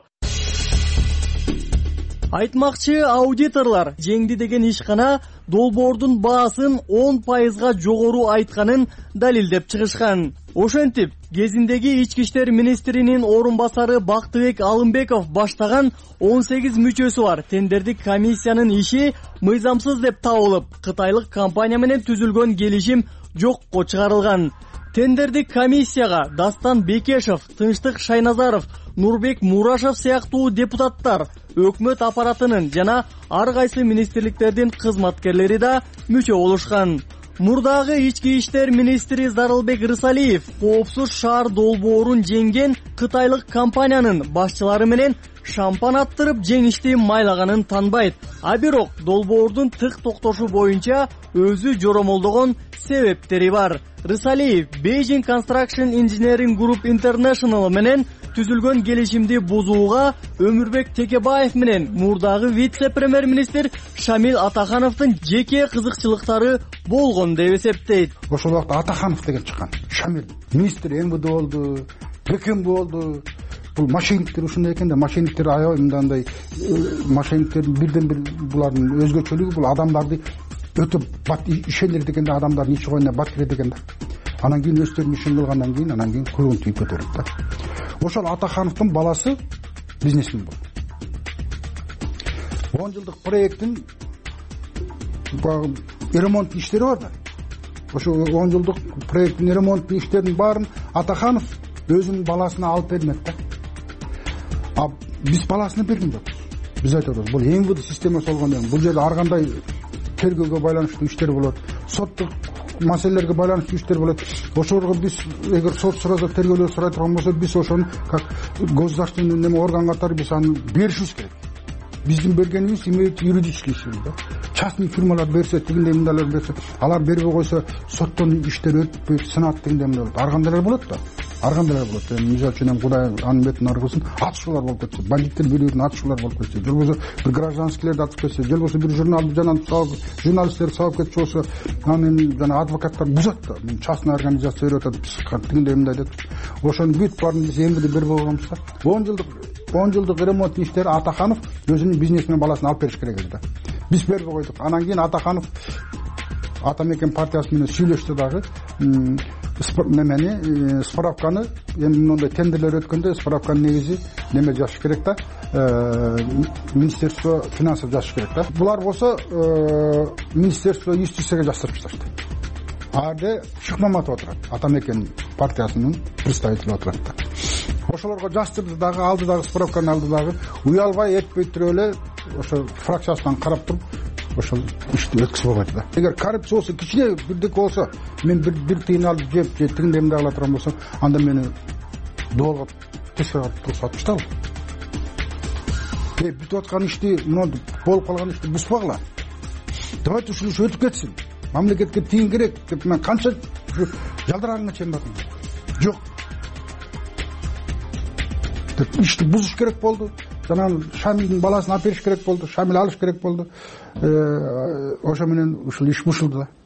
Айтмакчы, аудиторлар жеңди деген ишкана долбоордун баасын 10%га жогору айтканын далилдеп чыгышкан. Ошентип, кезиндеги ички иштер министринин орун басары Бактыбек Алымбеков баштаган 18 мүчөсү бар тендердик комиссиянын иши мыйзамсыз деп табылып, кытайлык компания менен түзүлгөн келишим жокко чыгарылган. Тендердик комиссияга Дастан Бекешев, Тынчтык Шайназаров, Нурбек Мурашев сыяктуу депутаттар, өкмөт аппаратынын жана ар кайсы министрликтердин кызматкерлери да мүчө болушкан. Мурдагы ички иштер министри Зарылбек Рысалиев коопсуз шаар долбоорун жеңген кытайлык компаниянын башчылары менен шампан аттырып жеңишти майлаганын танбайт. А бирок долбоордун тык токтошу боюнча өзү жоромолдогон себептери бар. Рысалиев Beijing Construction Engineering Group International менен түзүлгөн келишимди бузууга Өмүрбек Текебаев менен мурдагы вице-премьер-министр Шамил Атахановдун жеке кызыкчылыктары болгон деп эсептейт. Ошол убакта Атаханов деген чыккан. Шамил министр МВД болду, Пекин болду. Бул мошенниктер ушундай экен да, мошенниктер аябай мындай мошенниктердин бирден бир булардын өзгөчөлүгү бул адамдарды өтө бат ишенер дегенде адамдардын ичи койуна бат кирет экен да. Анан кийин өздөрүн ишен кылгандан кийин анан кийин кулун тийип көтөрөт да. Ошол Атахановдун баласы бизнесмен болду. 10 жылдык проекттин ремонт иштери бар да. Ошо 10 жылдык проекттин ремонт иштеринин баарын Атаханов өзүнүн баласына алып бермек да. А биз баласына берген жокпуз. Биз айтабыз, бул МВД системасы болгондон кийин бул жерде ар кандай тергөөгө байланыштуу иштер болот, соттук маселелерге байланыштуу иштер болот. Ошолорго биз эгер сот сураса, тергөөлөр сурай турган болсо, биз ошону как госзащитный неме орган катары биз аны беришибиз керек. Биздин бергенибиз имеет юридический силу да. Частный фирмалар берсе, тигиндей мындайлар берсе, алар бербей койсо, соттон иштер өтпөйт, сынат дегендей мындай болот. Ар кандайлар болот да. Ар кандайлар болот. Мисалы үчүн Кудай анын бетин аргысын, атышуулар болуп кетсе, бандиттер бирөөнүн атышуулар болуп кетсе, же болбосо бир гражданскийлерди атып кетсе, же болбосо бир журналды жанан журналисттерди сабап кетчү болсо, анын жана адвокаттар бузат да. Частный организация берип атат, тигиндей мындай деп. Ошону бүт баарын биз эмди берип койгонбуз да. 10 жылдык ремонт иштери Атаханов өзүнүн бизнесмен баласына алып бериш керек эле да. Биз бербей койдук. Анан кийин Атаханов Атамекен партиясы менен сүйлөштү дагы. Немени справканы эми мындай тендерлер өткөндө справканын негизи неме жазыш керек да. Министерство финансов жазыш керек да. Булар болсо Министерство юстицияга жаздырып таштады. Арды Шыкмаматов отурат. Атамекен партиясынын представители отурат да. Ошолорго жаздырды дагы, алды дагы справканы алды дагы. Уялбай этпей туруп эле ошо фракциясынан карап туруп ошол ишти өткүзүп койду да. Эгер коррупция болсо, кичине бирдеке болсо, мен бир тыйын алып жеп, же тигиндей мындай кыла турган болсом, анда мени доолго тескери карап турсат да. Бүтүп аткан ишти, мына болуп калган ишти буспагыла. Давайте ушул иш өтүп кетсин. Мамлекетке тыйын керек деп мен канча жалдараңга чейин бардым. Жок. Ишти бузуш керек болду. Жана Шамилдин баласын алып бериш керек болду. Шамил алыш керек болду. Ошо менен ушул иш бушулду да.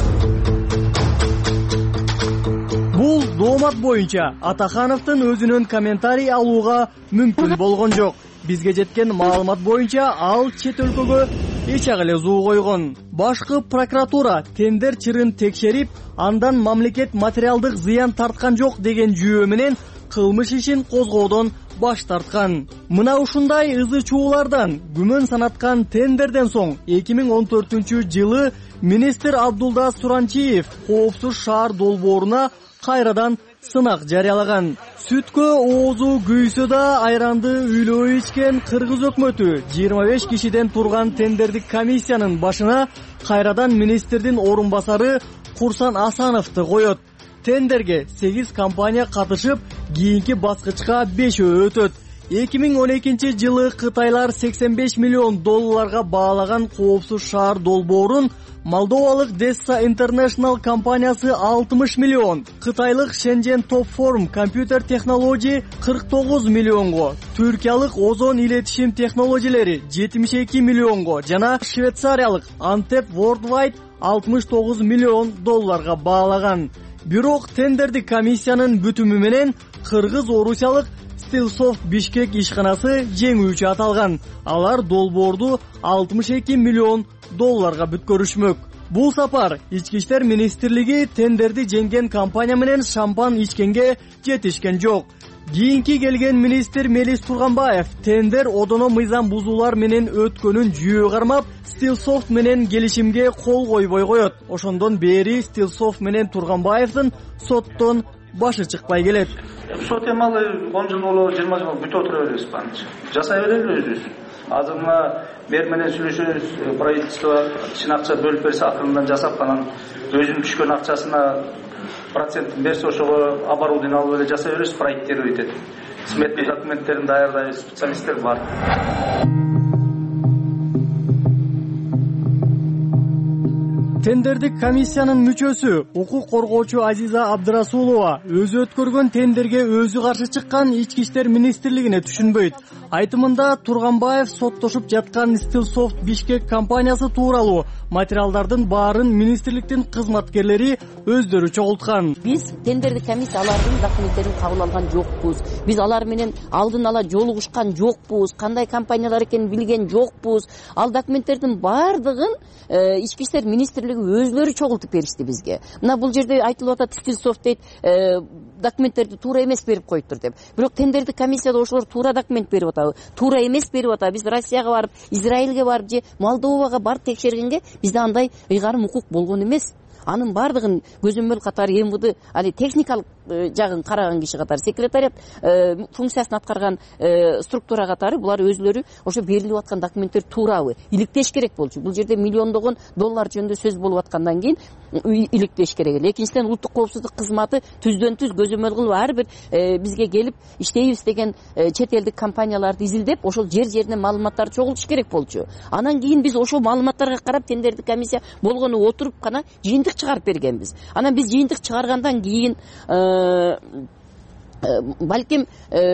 Бул доомат боюнча Атахановдун өзүнүн комментарий алууга мүмкүн болгон жок. Бизге жеткен маалымат боюнча ал чет өлкөгө эч эле зуу койгон. Башкы прокуратура тендер чырын текшерип, андан мамлекет материалдык зыян тарткан жок деген жүйө менен кылмыш ишин козгоодон баш тарткан. Мына ушундай ызы чуулардан күмөн санаткан тендерден соң 2014-жылы министр Абдулда Суранчиев коопсуз шаар долбооруна кайрадан сынак жарыялаган. Сүткө оозу күйсө да айранды үйлөө ичкен Кыргыз өкмөтү 25 кишиден турган тендердик комиссиянын башына кайрадан министрдин орун басары Курсан Асановду коет. Тендерге 8 компания катышып, кийинки баскычка 5 өтөт. 2012-жылы Кытайлар 85 миллион долларга баалаган коопсуз шаар долбоорун Молдовалык Dessa International компаниясы 60 миллион, Кытайлык Shenzhen Top Form Computer Technology 49 миллионго, Түркиялык Ozon илетишим технологиялери 72 миллионго жана швейцариялык Antep Worldwide 69 миллион долларга баалаган. Бирок тендердик комиссиянын бүтүмү менен кыргыз-орусиялык Stillsoft Бишкек ишканасы жеңүүчү аталган. Алар долбоорду 62 миллион долларга бүткөрүшмөк. Бул сапар Ички иштер министрлиги тендерди жеңген компания менен шампан ичкенге жетишкен жок. Кийинки келген министр Мелис Турганбаев тендер одоно мыйзам бузуулар менен өткөнүн жүйө кармап, Stillsoft менен келишимге кол койбой коет. Ошондон бери Stillsoft менен Турганбаевдин соттон башы чыкпай келет. Сот темалы 10 жыл болобу, 20 жыл болобу бүтө отура беребиз баанычы. Жасай берели өзүбүз. Азыр мына мэр менен сүйлөшөбүз, правительство чын акча бөлүп берсе акырындан жасап, анан өзүнүн түшкөн акчасына процентин берсе ошого оборудование алып эле жасай беребиз, проекттери өтөт. Сметный документтерин даярдайбыз, специалисттер бар. Тендердик комиссиянын мүчөсү, укук коргоочу Азиза Абдрасулова өзү өткөргөн тендерге өзү каршы чыккан Ички иштер министрлигине түшүнбөйт. Айтымында Турганбаев соттошуп жаткан Стилсофт Бишкек компаниясы тууралуу материалдардын баарын министрликтин кызматкерлери өздөрү чогулткан. Биз тендердик комиссия алардын документтерин кабыл алган жокпуз. Биз алар менен алдын ала жолугушкан жокпуз. Кандай компаниялар экенин билген жокпуз. Ал документтердин баардыгын Ички иштер министрлиги өзлөрү чогултуп беришти бизге. Мына бул жерде айтылып атат, Стилсофт дейт, документтерди туура эмес берип коюптур деп. Бирок тендердик комиссияда ошолор туура документ берип атабы, туура эмес берип атабы. Биз Россияга барып, Израилге барып же Молдовага барып текшергенге бизде андай ыйгарым укук болгон эмес. Анын баардыгын көзөмөл катары МВД, али техникалык жагын караган киши катары, секретариат функциясын аткарган структура катары булар өзлөрү ошо берилип аткан документтер туурабы иликтеш керек болчу. Бул жерде миллиондогон доллар жөнүндө сөз болуп аткандан кийин иликтеш керек эле. Экинчиден, улуттук коопсуздук кызматы түздөн түз көзөмөл кылып ар бир бизге келип иштейбиз деген чет элдик компанияларды изилдеп, ошол жерине маалыматтарды чогултуш керек болчу. Анан кийин биз ошол маалыматтарга карап тендердик комиссия болгону отуруп гана жыйынтык чыгарып бергенбиз. Анан биз жыйынтык чыгаргандан кийин балким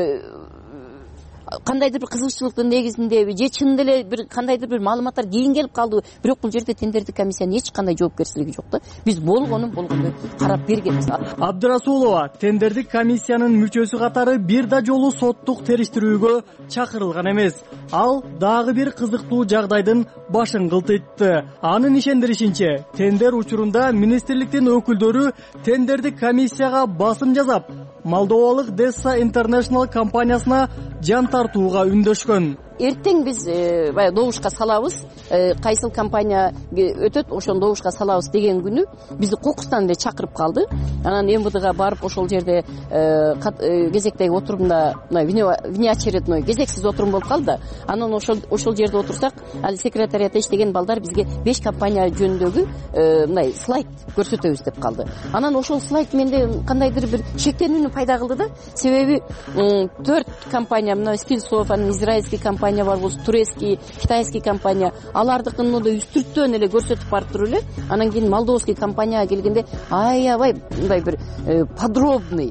кандайдыр бир кызыкчылыктын негизиндеби же чын деле бир кандайдыр бир маалыматтар кийин келип калдыбы, бирок бул жерде тендердик комиссиянын эч кандай жоопкерчилиги жок да. Биз болгонун болгондой карап бергенбиз. Абдрасулова тендердик комиссиянын мүчөсү катары бир да жолу соттук териштирүүгө чакырылган эмес. Ал дагы бир кызыктуу жагдайдын башын кылтыйтты. Анын ишендиришинче, тендер учурунда министрликтин өкүлдөрү тендердик комиссияга басым жасап, Молдовалык Dessa International компаниясына жан тартууга үндөшкөн. Эртең биз баягы добушка салабыз, кайсыл компания өтөт, ошону добушка салабыз деген күнү бизди Кокустан эле чакырып калды. Анан МВДга барып ошол жерде кезектеги отурумда внеочередной кезексиз отурум болуп калды. Анан ошол жерде отурсак, ал секретариатта иштеген балдар бизге 5 компания жөнүндөгү мындай слайд көрсөтөбүз деп калды. Анан ошол слайд менде кандайдыр бир шектенүүнү пайда кылды да. Себеби 4 компания, мына Стилсофт, израильский компания бар болсо, турецкий, китайский компания, алардыкын мындай үстүрттөн эле көрсөтүп барып туруп эле, анан кийин молдовский компанияга келгенде аябай мындай бир подробный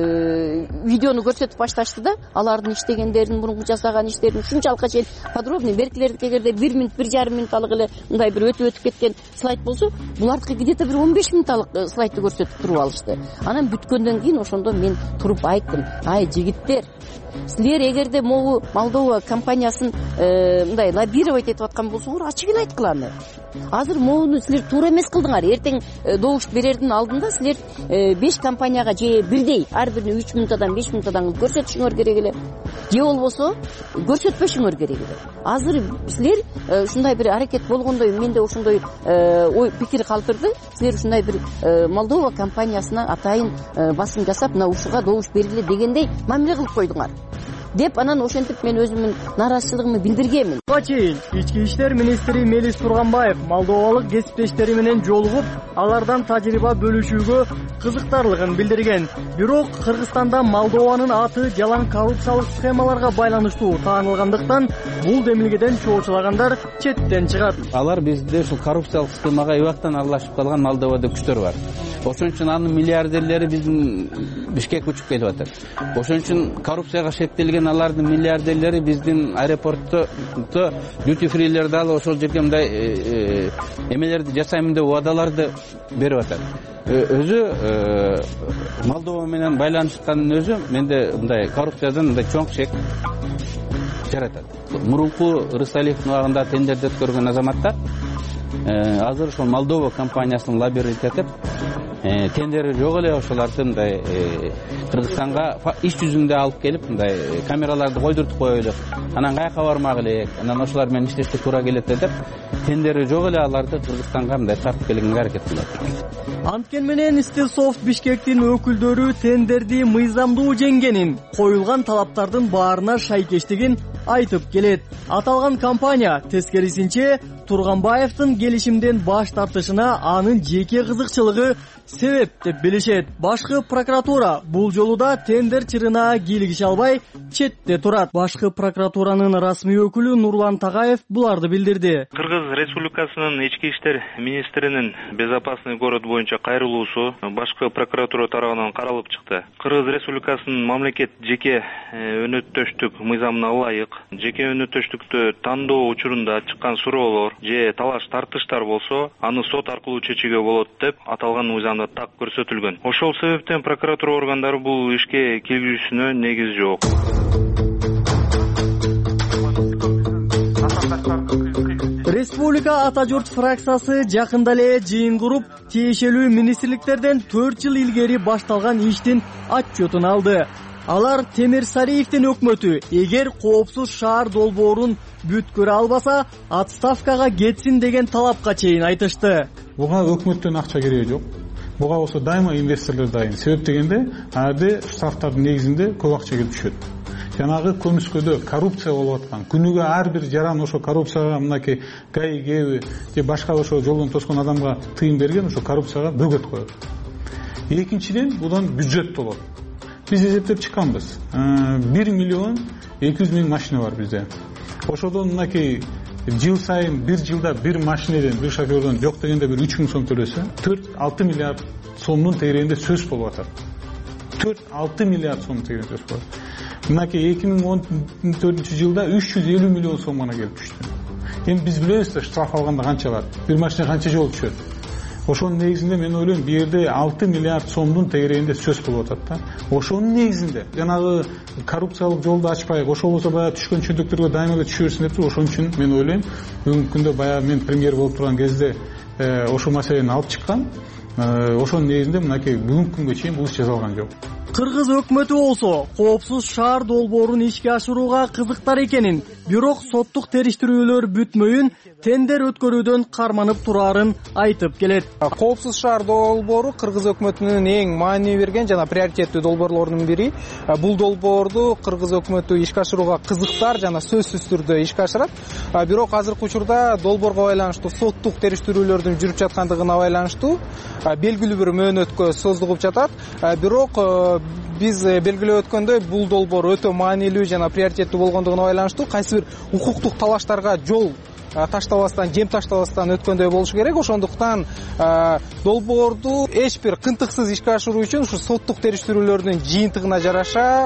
видеону көрсөтүп башташты да. Алардын иштегендерин, мурунку жасаган иштерин ушунчалыкка чейин подробный, беркилердики эгерде 1 минут, 1,5 минутталык эле мындай бир өтүп кеткен слайд болсо, булардыкы где-то бир 15 минутталык слайдты көрсөтүп туруп алышты. Анан бүткөндөн кийин ошондо мен туруп айттым: ай жигиттер, силер эгерде могу Молдова компаниясын мындай лоббировать этип аткан болсоңор, ачык эле айткыла аны. Азыр могуну силер туура эмес кылдыңар. Эртең добуш берердин алдында силер 5 компанияга же бирдей ар бирине 3 минутадан 5 минутадан көрсөтүшүңөр керек эле. Же болбосо көрсөтпөшүңөр керек эле. Азыр силер ушундай бир аракет болгондой, менде ошондой ой пикир калтырды. Силер ушундай бир Молдова компаниясына атайын басым жасап, мына ушуга добуш бергиле дегендей мамиле кылып койдуңар деп, анан ошентип мен өзүмдүн нааразычылыгымды билдиргенмин. Буга чейин Ички иштер министри Мелис Турганбаев молдовалык кесиптештери менен жолугуп, алардан тажрыйба бөлүшүүгө кызыктарлыгын билдирген. Бирок Кыргызстанда Молдованын аты жалаң коррупциялык схемаларга байланыштуу таанылгандыктан бул демилгеден чоочулагандар четтен чыгат. Алар бизде ушул коррупциялык схемага убактан аралашып калган Молдовада күчтөр бар. Ошон үчүн анын миллиардерлери биздин Бишкекке учуп келип атат. Ошон үчүн коррупцияга шектелген алардын миллиардерлери биздин аэропортто duty free'лерди алып ошол жерге мындай эмелерди жасайм деп убадаларды берип атат. Өзү Молдова менен байланышкандын өзү менде мындай коррупциядан мындай чоң шек жаратат. Мурунку Рысалиевдин убагында тендерди өткөргөн азаматтар азыр ошол Молдова компаниясын лоббировать этип тендери жок эле ошолорду мындай Кыргызстанга иш жүзүндө алып келип мындай камераларды койдуртуп коелу, анан каяка бармак элек, анан ошолор менен иштешке туура келет деп тендери жок эле аларды Кыргызстанга мындай тартып келгенге аракет кылат. Анткени менен Стилсофт Бишкектин өкүлдөрү тендерди мыйзамдуу жеңгенин, коюлган талаптардын баарына шайкештигин айтып келет. Аталган компания тескерисинче Турганбаевдин келишимден баш тартышына анын жеке кызыкчылыгы себеп деп билишет. Башкы прокуратура бул жолу да тендер чырына кийлигише албай четте турат. Башкы прокуратуранын расмий өкүлү Нурлан Тагаев буларды билдирди. Кыргыз Республикасынын ички иштер министринин Безопасный город боюнча кайрылуусу башкы прокуратура тарабынан каралып чыкты. Кыргыз Республикасынын мамлекет жеке өнөктөштүк мыйзамына ылайык жеке өнөктөштүктү тандоо учурунда чыккан суроолор же талаш тартыштар болсо, аны сот аркылуу чечүүгө болот деп аталган мыйзамда так көрсөтүлгөн. Ошол себептен прокуратура органдары бул ишке киргизүүсүнө негиз жок. Республика Ата журт фракциясы жакында эле жыйын куруп, тиешелүү министрликтерден 4 жыл илгери башталган иштин отчетун алды. Алар Темир Сариевдин өкмөтү эгер коопсуз шаар долбоорун бүткөрө албаса, отставкага кетсин деген талапка чейин айтышты. Буга өкмөттөн акча кереги жок. Буга болсо дайыма инвесторлор дайын. Себеп дегенде, ады штрафтардын негизинде көп акча келип түшөт. Жанагы көмүскөдө коррупция болуп аткан. Күнүгө ар бир жаран ошо коррупцияга мынакей ГАИ же башка ошо жолдон тоскон адамга тыйым берген, ошо коррупцияга бөгөт коет. Экинчиден, будан бюджет болот. Биз эсептеп чыкканбыз. 1 миллион 200 миң машина бар бизде. Ошодон мынакей жыл сайын бир жылда бир машинеден, бир шофердон жок дегенде бир 3 миң сом төлөсө, 4-6 миллиард сомдун тегерегинде сөз болуп атат. 4-6 миллиард сом тегерегинде сөз болот. Мынакей 2014 жылда 350 миллион сом гана келип түштү. Эми биз билебиз да штраф алганда канча бар, бир машина канча жол түшөт. Ошонун негизинде мен ойлойм, бу жерде 6 миллиард сомдун тегерегинде сөз болуп атат да. Ошонун негизинде жанагы коррупциялык жолду ачпайык, ошол болсо баягы түшкөн чөндөктөргө дайыма эле түшө берсин деп туруп, ошон үчүн мен ойлойм, бүгүнкү күндө баягы мен премьер болуп турган кезде ошол маселени алып чыккан. Ошонун негизинде мынакей бүгүнкү күнгө чейин бул иш жасалган жок. Кыргыз өкмөтү болсо коопсуз шаар долбоорун ишке ашырууга кызыктар экенин, бирок соттук териштирүүлөр бүтмөйүн тендер өткөрүүдөн карманып тураарын айтып келет. Коопсуз шаар долбоору Кыргыз өкмөтүнүн эң маани берген жана приоритеттүү долбоорлорунун бири. Бул долбоорду Кыргыз өкмөтү ишке ашырууга кызыктар жана сөзсүз түрдө ишке ашырат. Бирок азыркы учурда долбоорго байланыштуу соттук териштирүүлөрдүн жүрүп жаткандыгына байланыштуу белгилүү бир мөөнөткө созулуп жатат. Бирок биз белгилеп өткөндөй, бул долбоор өтө маанилүү жана приоритеттүү болгондугуна байланыштуу кайсы бир укуктук талаштарга жол таштабастан, жем таштабастан өткөндөй болушу керек. Ошондуктан долбоорду эч бир кынтыксыз ишке ашыруу үчүн ушу соттук териштирүүлөрдүн жыйынтыгына жараша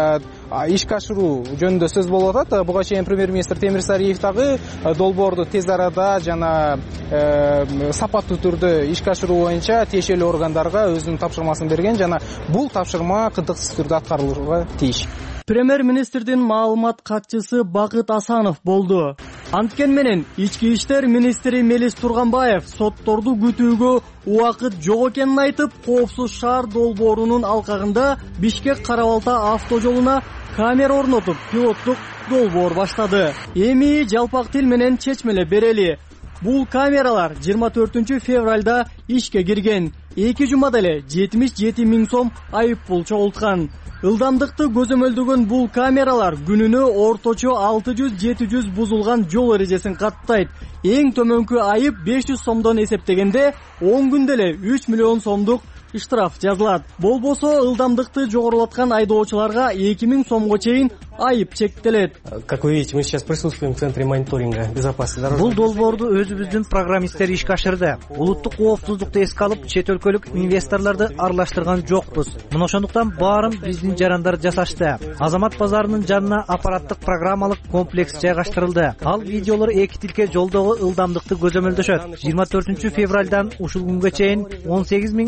ишке ашыруу жөнүндө сөз болуп атат. Буга чейин премьер-министр Темир Сариев дагы долбоорду тез арада жана сапаттуу түрдө ишке ашыруу боюнча тиешелүү органдарга өзүнүн тапшырмасын берген жана бул тапшырма кынтыксыз түрдө аткарылууга тийиш. Премьер-министрдин маалымат катчысы Бакыт Асанов болду. Анткени менен ички иштер министри Мелис Турганбаев сотторду күтүүгө убакыт жок экенин айтып, коопсуз шаар долбоорунун алкагында Бишкек Карабалта автожолуна камера орнотуп, пилоттук долбоор баштады. Эми жалпак тил менен чечмелеп берели. Бул камералар 24 февралда ишке кирген. 2 жумада эле 77 миң сом айып пул чогулткан. Ылдамдыкты көзөмөлдөгөн бул камералар күнүнө орточо 600-700 бузулган жол эрежесин каттайт. Эң төмөнкү айып 500 сомдон эсептегенде 10 күндө эле 3 миллион сомдук штраф жазылат. Болбосо ылдамдыкты жогорулаткан айдоочуларга 2000 сомго чейин айып чектелет. Как вы видите, мы сейчас присутствуем в центре мониторинга безопасности дорожного движения. Бул долбоорду өзүбүздүн программисттер ишке ашырды. Улуттук коопсуздукту эске алып, чет өлкөлүк инвесторлорду аралаштырган жокпуз. Мына ошондуктан баарын биздин жарандар жасашты. Азамат базарынын жанына аппараттык программалык комплекс жайгаштырылды. Ал видеолор эки тилке жолдогу ылдамдыкты көзөмөлдөшөт. 24 февралдан ушул күнгө чейин 18 миң эреже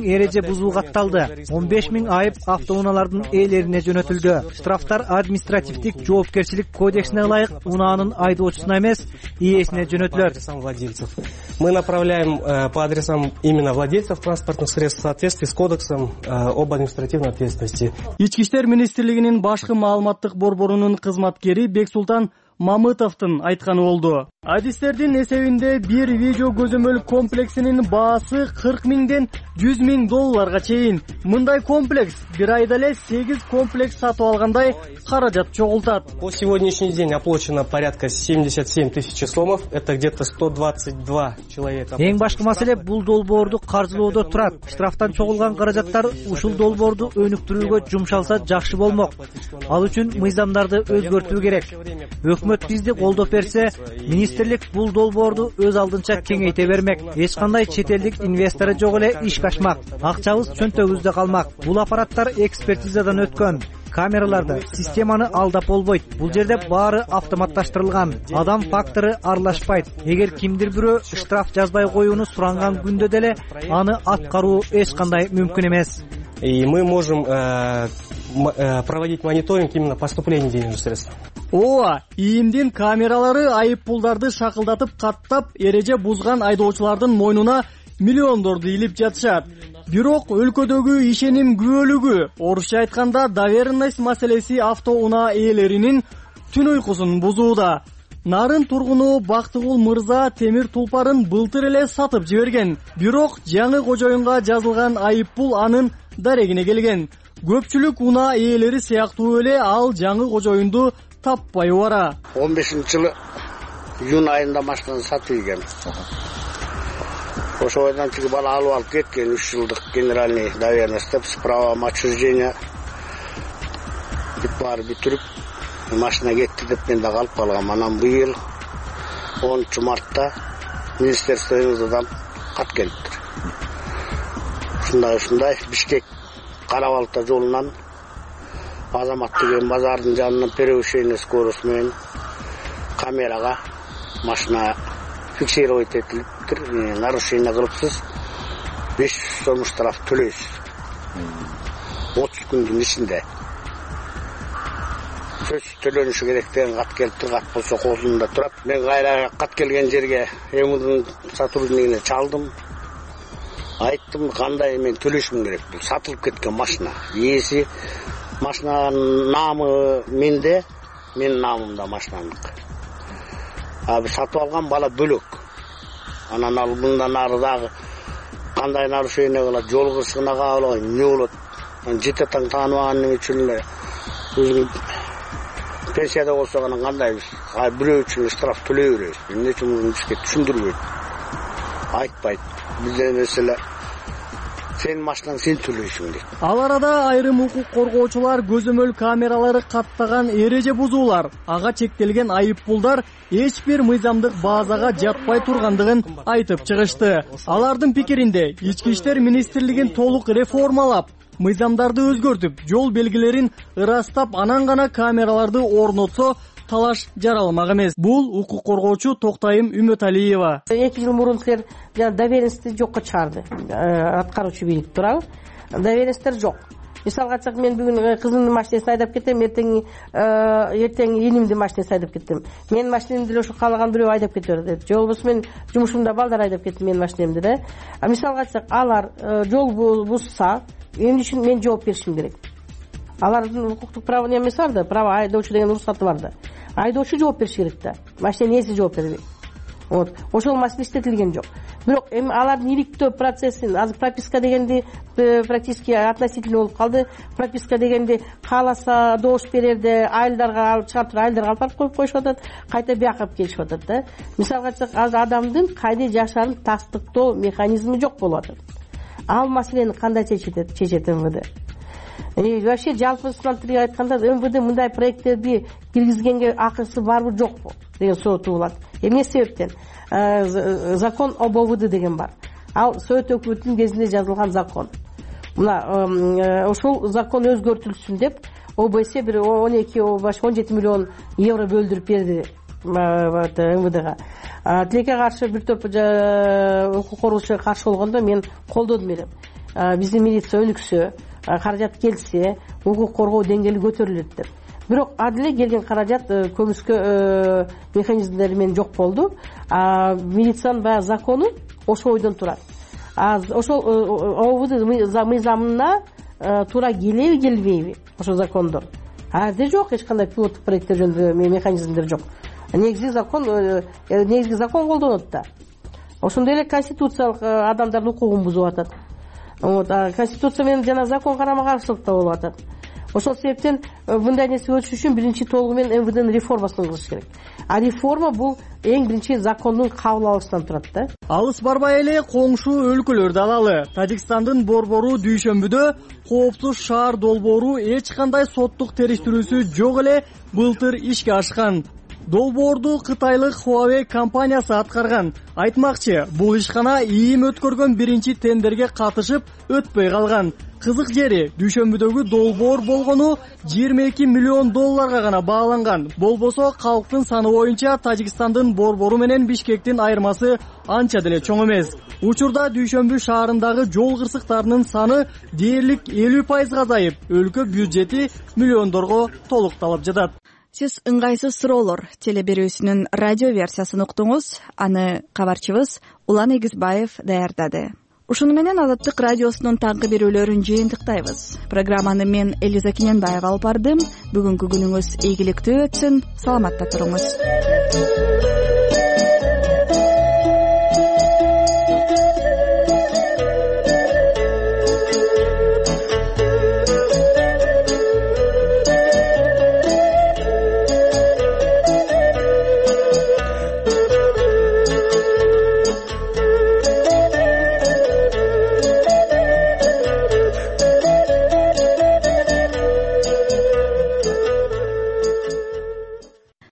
бузуу катталды. 15 000 айып автоунаалардын ээлерине жөнөтүлдү. Штрафтар административдик жоопкерчилик кодексине ылайык унаанын айдоочусуна эмес, ээсине жөнөтүлөт. Мы направляем по адресам именно владельцев транспортных средств в соответствии с кодексом об административной ответственности. Ички иштер министрлигинин башкы маалыматтык борборунун кызматкери Бексултан Мамытовдун айтканы болду. Адистердин эсебинде бир видео көзөмөл комплексинин баасы 40 000ден 100 000 чейин. Мындай комплекс бир айда эле 8 комплекс сатып алгандай каражат чогултат. По сегодняшний день оплачено порядка 77 тысяч сомов. Это где-то 122 человека. Эң башкы маселе бул долбоорду каржылоодо турат. Штрафтан чогулган каражаттар ушул долбоорду өнүктүрүүгө жумшалса жакшы болмок. Ал үчүн мыйзамдарды өзгөртүү керек. Өкмөт бизди колдоп берсе, министрлик бул долбоорду өз алдынча кеңейте бермек. Эч кандай чет элдик инвестору жок эле иш башмак. Акчабыз чөнтөгүбүздө калмак. Бул аппараттар экспертизадан өткөн. Камераларды, системаны алдап болбойт. Бул жерде баары автоматташтырылган. Адам фактору аралашпайт. Эгер кимдир бирөө штраф жазбай коюуну суранган күндө деле аны аткаруу эч кандай мүмкүн эмес. И мы можем проводить мониторинг именно поступления денежных средств. Ооба, ИИМдин камералары айып пулдарды шакылдатып каттап, эреже бузган айдоочулардын мойнуна миллиондорду илип жатышат. Бирок өлкөдөгү ишеним күбөлүгү, орусча айтканда доверенность маселеси автоунаа ээлеринин түн уйкусун бузууда. Нарын тургуну Бактыгул мырза темир тулпарын былтыр эле сатып жиберген. Бирок жаңы кожоюнга жазылган айып пул анын дарегине келген. Көпчүлүк унаа ээлери сыяктуу эле ал жаңы кожоюнду таппай бара. 15-жылы июнь айында машинаны сатып ийген. Ошо ойдан чыгып алып кеткен 3 жылдык генеральный доверенность деп справа отчуждения баары бүтүрүп машина кетти деп мен да калып калгам. Анан быйыл 10 мартта министерстводон кат келиптир. Ушундай Бишкек Кара-Балта жолунан Азамат деген базардын жанынан превышение скорости менен камерага машина фиксировать этилиптир. Нарушение кылыпсыз 500 сом штраф төлөйсүз. 30 күндүн ичинде. Сөзсүз төлөнүшү керек деген кат келиптир. Кат болсо колумда турат. Мен кайра кат келген жерге ЭМУдун сотруднигине чалдым. Айттым, кандай мен төлөшүм керек. Бул сатылып кеткен машина. Ээси машинанын наамы менде, менин наамымда машинаныкы. Сатып алган бала бөлөк. Анан ал мындан ары дагы кандай нарушение кылат, жол кырсыгына кабылган, эмне болот? Жете таң тааныбаганым үчүн эле өзүм пенсияда болсо анан кандай бирөө үчүн штраф төлөй беребиз. Эмне үчүн бизге түшүндүрбөйт. Айтпайт. Бизде маселе сен машинаң сен төлөйсүң дейт. Ал арада айрым укук коргоочулар көзөмөл камералары каттаган эреже бузуулар, ага чектелген айып пулдар эч бир мыйзамдык базага жатпай тургандыгын айтып чыгышты. Алардын пикиринде Ички иштер министрлигин толук реформалап, мыйзамдарды өзгөртүп, жол белгилерин ырастап, анан гана камераларды орнотсо талаш жаралмак эмес. Бул укук коргоочу Токтайым Үмөталиева. 2 жыл мурун силер доверенности жокко чыгарды. Аткаруучу бийлик туурабы? Доверенностьтер жок. Мисалга айтсак, мен бүгүн кызымдын машинасына айдап кеттим, эртең энимдин машинасына айдап кеттим. Менин машинамды ошо каалаган бирөө айдап кете берди. Же болбосо мен жумушумда балдар айдап кеттим менин машинамды да. Мисалга айтсак, алар жол бузса, эмне үчүн мен жооп беришим керек? Алардын укуктук право немеси бар да, право айдоочу деген уруксаты бар да. Айдоочу жооп бериш керек да. Машинанын ээси жооп бербейт. Ошол маселе иштетилген жок. Бирок эми алардын иликтөө процессин, азыр прописка дегенди практически относительно болуп калды. Прописка дегенди кааласа добуш берерде айылдарга алып чыгып туруп, айылдарга алып барып коюп коюшуп атат, кайта бияка алып келишип атат да. Мисалга айтсак, азыр адамдын кайда жашаарын тастыктоо механизми жок болуп атат. Ал маселени кандай чечет МВД? Вообще жалпысынан тире айтканда МВД мындай проекттерди киргизгенге акысы барбы жокпу деген суроо туулат. Эмне себептен? Закон об ОВД деген бар. Ал Совет өкмөтүнүн кезинде жазылган закон. Мына ошол закон өзгөртүлсүн деп ОБС бир 12-17 миллион евро бөлдүрүп берди МВДга. Тилекке каршы бир топ укук коргоочулар каршы болгондо мен колдодум элем. биздин милиция өнүксө, каражат келсе, укук коргоо деңгээли көтөрүлөт деп. Бирок адиле келген каражат көмүскө механизмдери менен жок болду. Милициянын баягы закону ошол ойдон турат. Ошол ООБ мыйзамына туура келеби келбейби ошол закондор? Азыр жок, эч кандай пилоттук проекттер жөнүндө механизмдер жок. Негизги закон колдонот да. Ошондой эле конституциялык адамдардын укугун бузуп атат. Конституция менен жана закон карама каршылыкта болуп атат. Ошол себептен мындай нерсе өтүш үчүн биринчи толугу менен МВДнын реформасын кылыш керек. Реформа бул эң биринчи закондун кабыл алышынан турат да. Алыс барбай эле коңшу өлкөлөрдү алалы. Тажикстандын Борбору дүйшөмбүдө коопсуз шаар долбоору эч кандай соттук териштирүүсү жок эле былтыр ишке ашкан. Долбоорду кытайлык Huawei компаниясы аткарган. Айтмакчы, бул ишкана ийим өткөргөн биринчи тендерге катышып өтпөй калган. Кызык жери, дүйшөмбүдөгү долбоор болгону 22 миллион долларга гана бааланган. Болбосо калктын саны боюнча Тажикстандын Борбору менен Бишкектин айырмасы анча деле чоң эмес. Учурда Дүйшөмбү шаарындагы жол кырсыктарынын саны дээрлик 50% азайып, өлкө бюджети миллиондорго толукталып жатат. Сиз ыңгайсыз суроолор телеберүүсүнүн радио версиясын уктуңуз. Аны кабарчыбыз Улан Эгизбаев даярдады. Ушуну менен Азаттык радиосунун таңкы берүүлөрүн жыйынтыктайбыз. Программаны мен Элиза Кененбаева алып бардым. Бүгүнкү күнүңүз ийгиликтүү өтсүн. Саламатта туруңуз.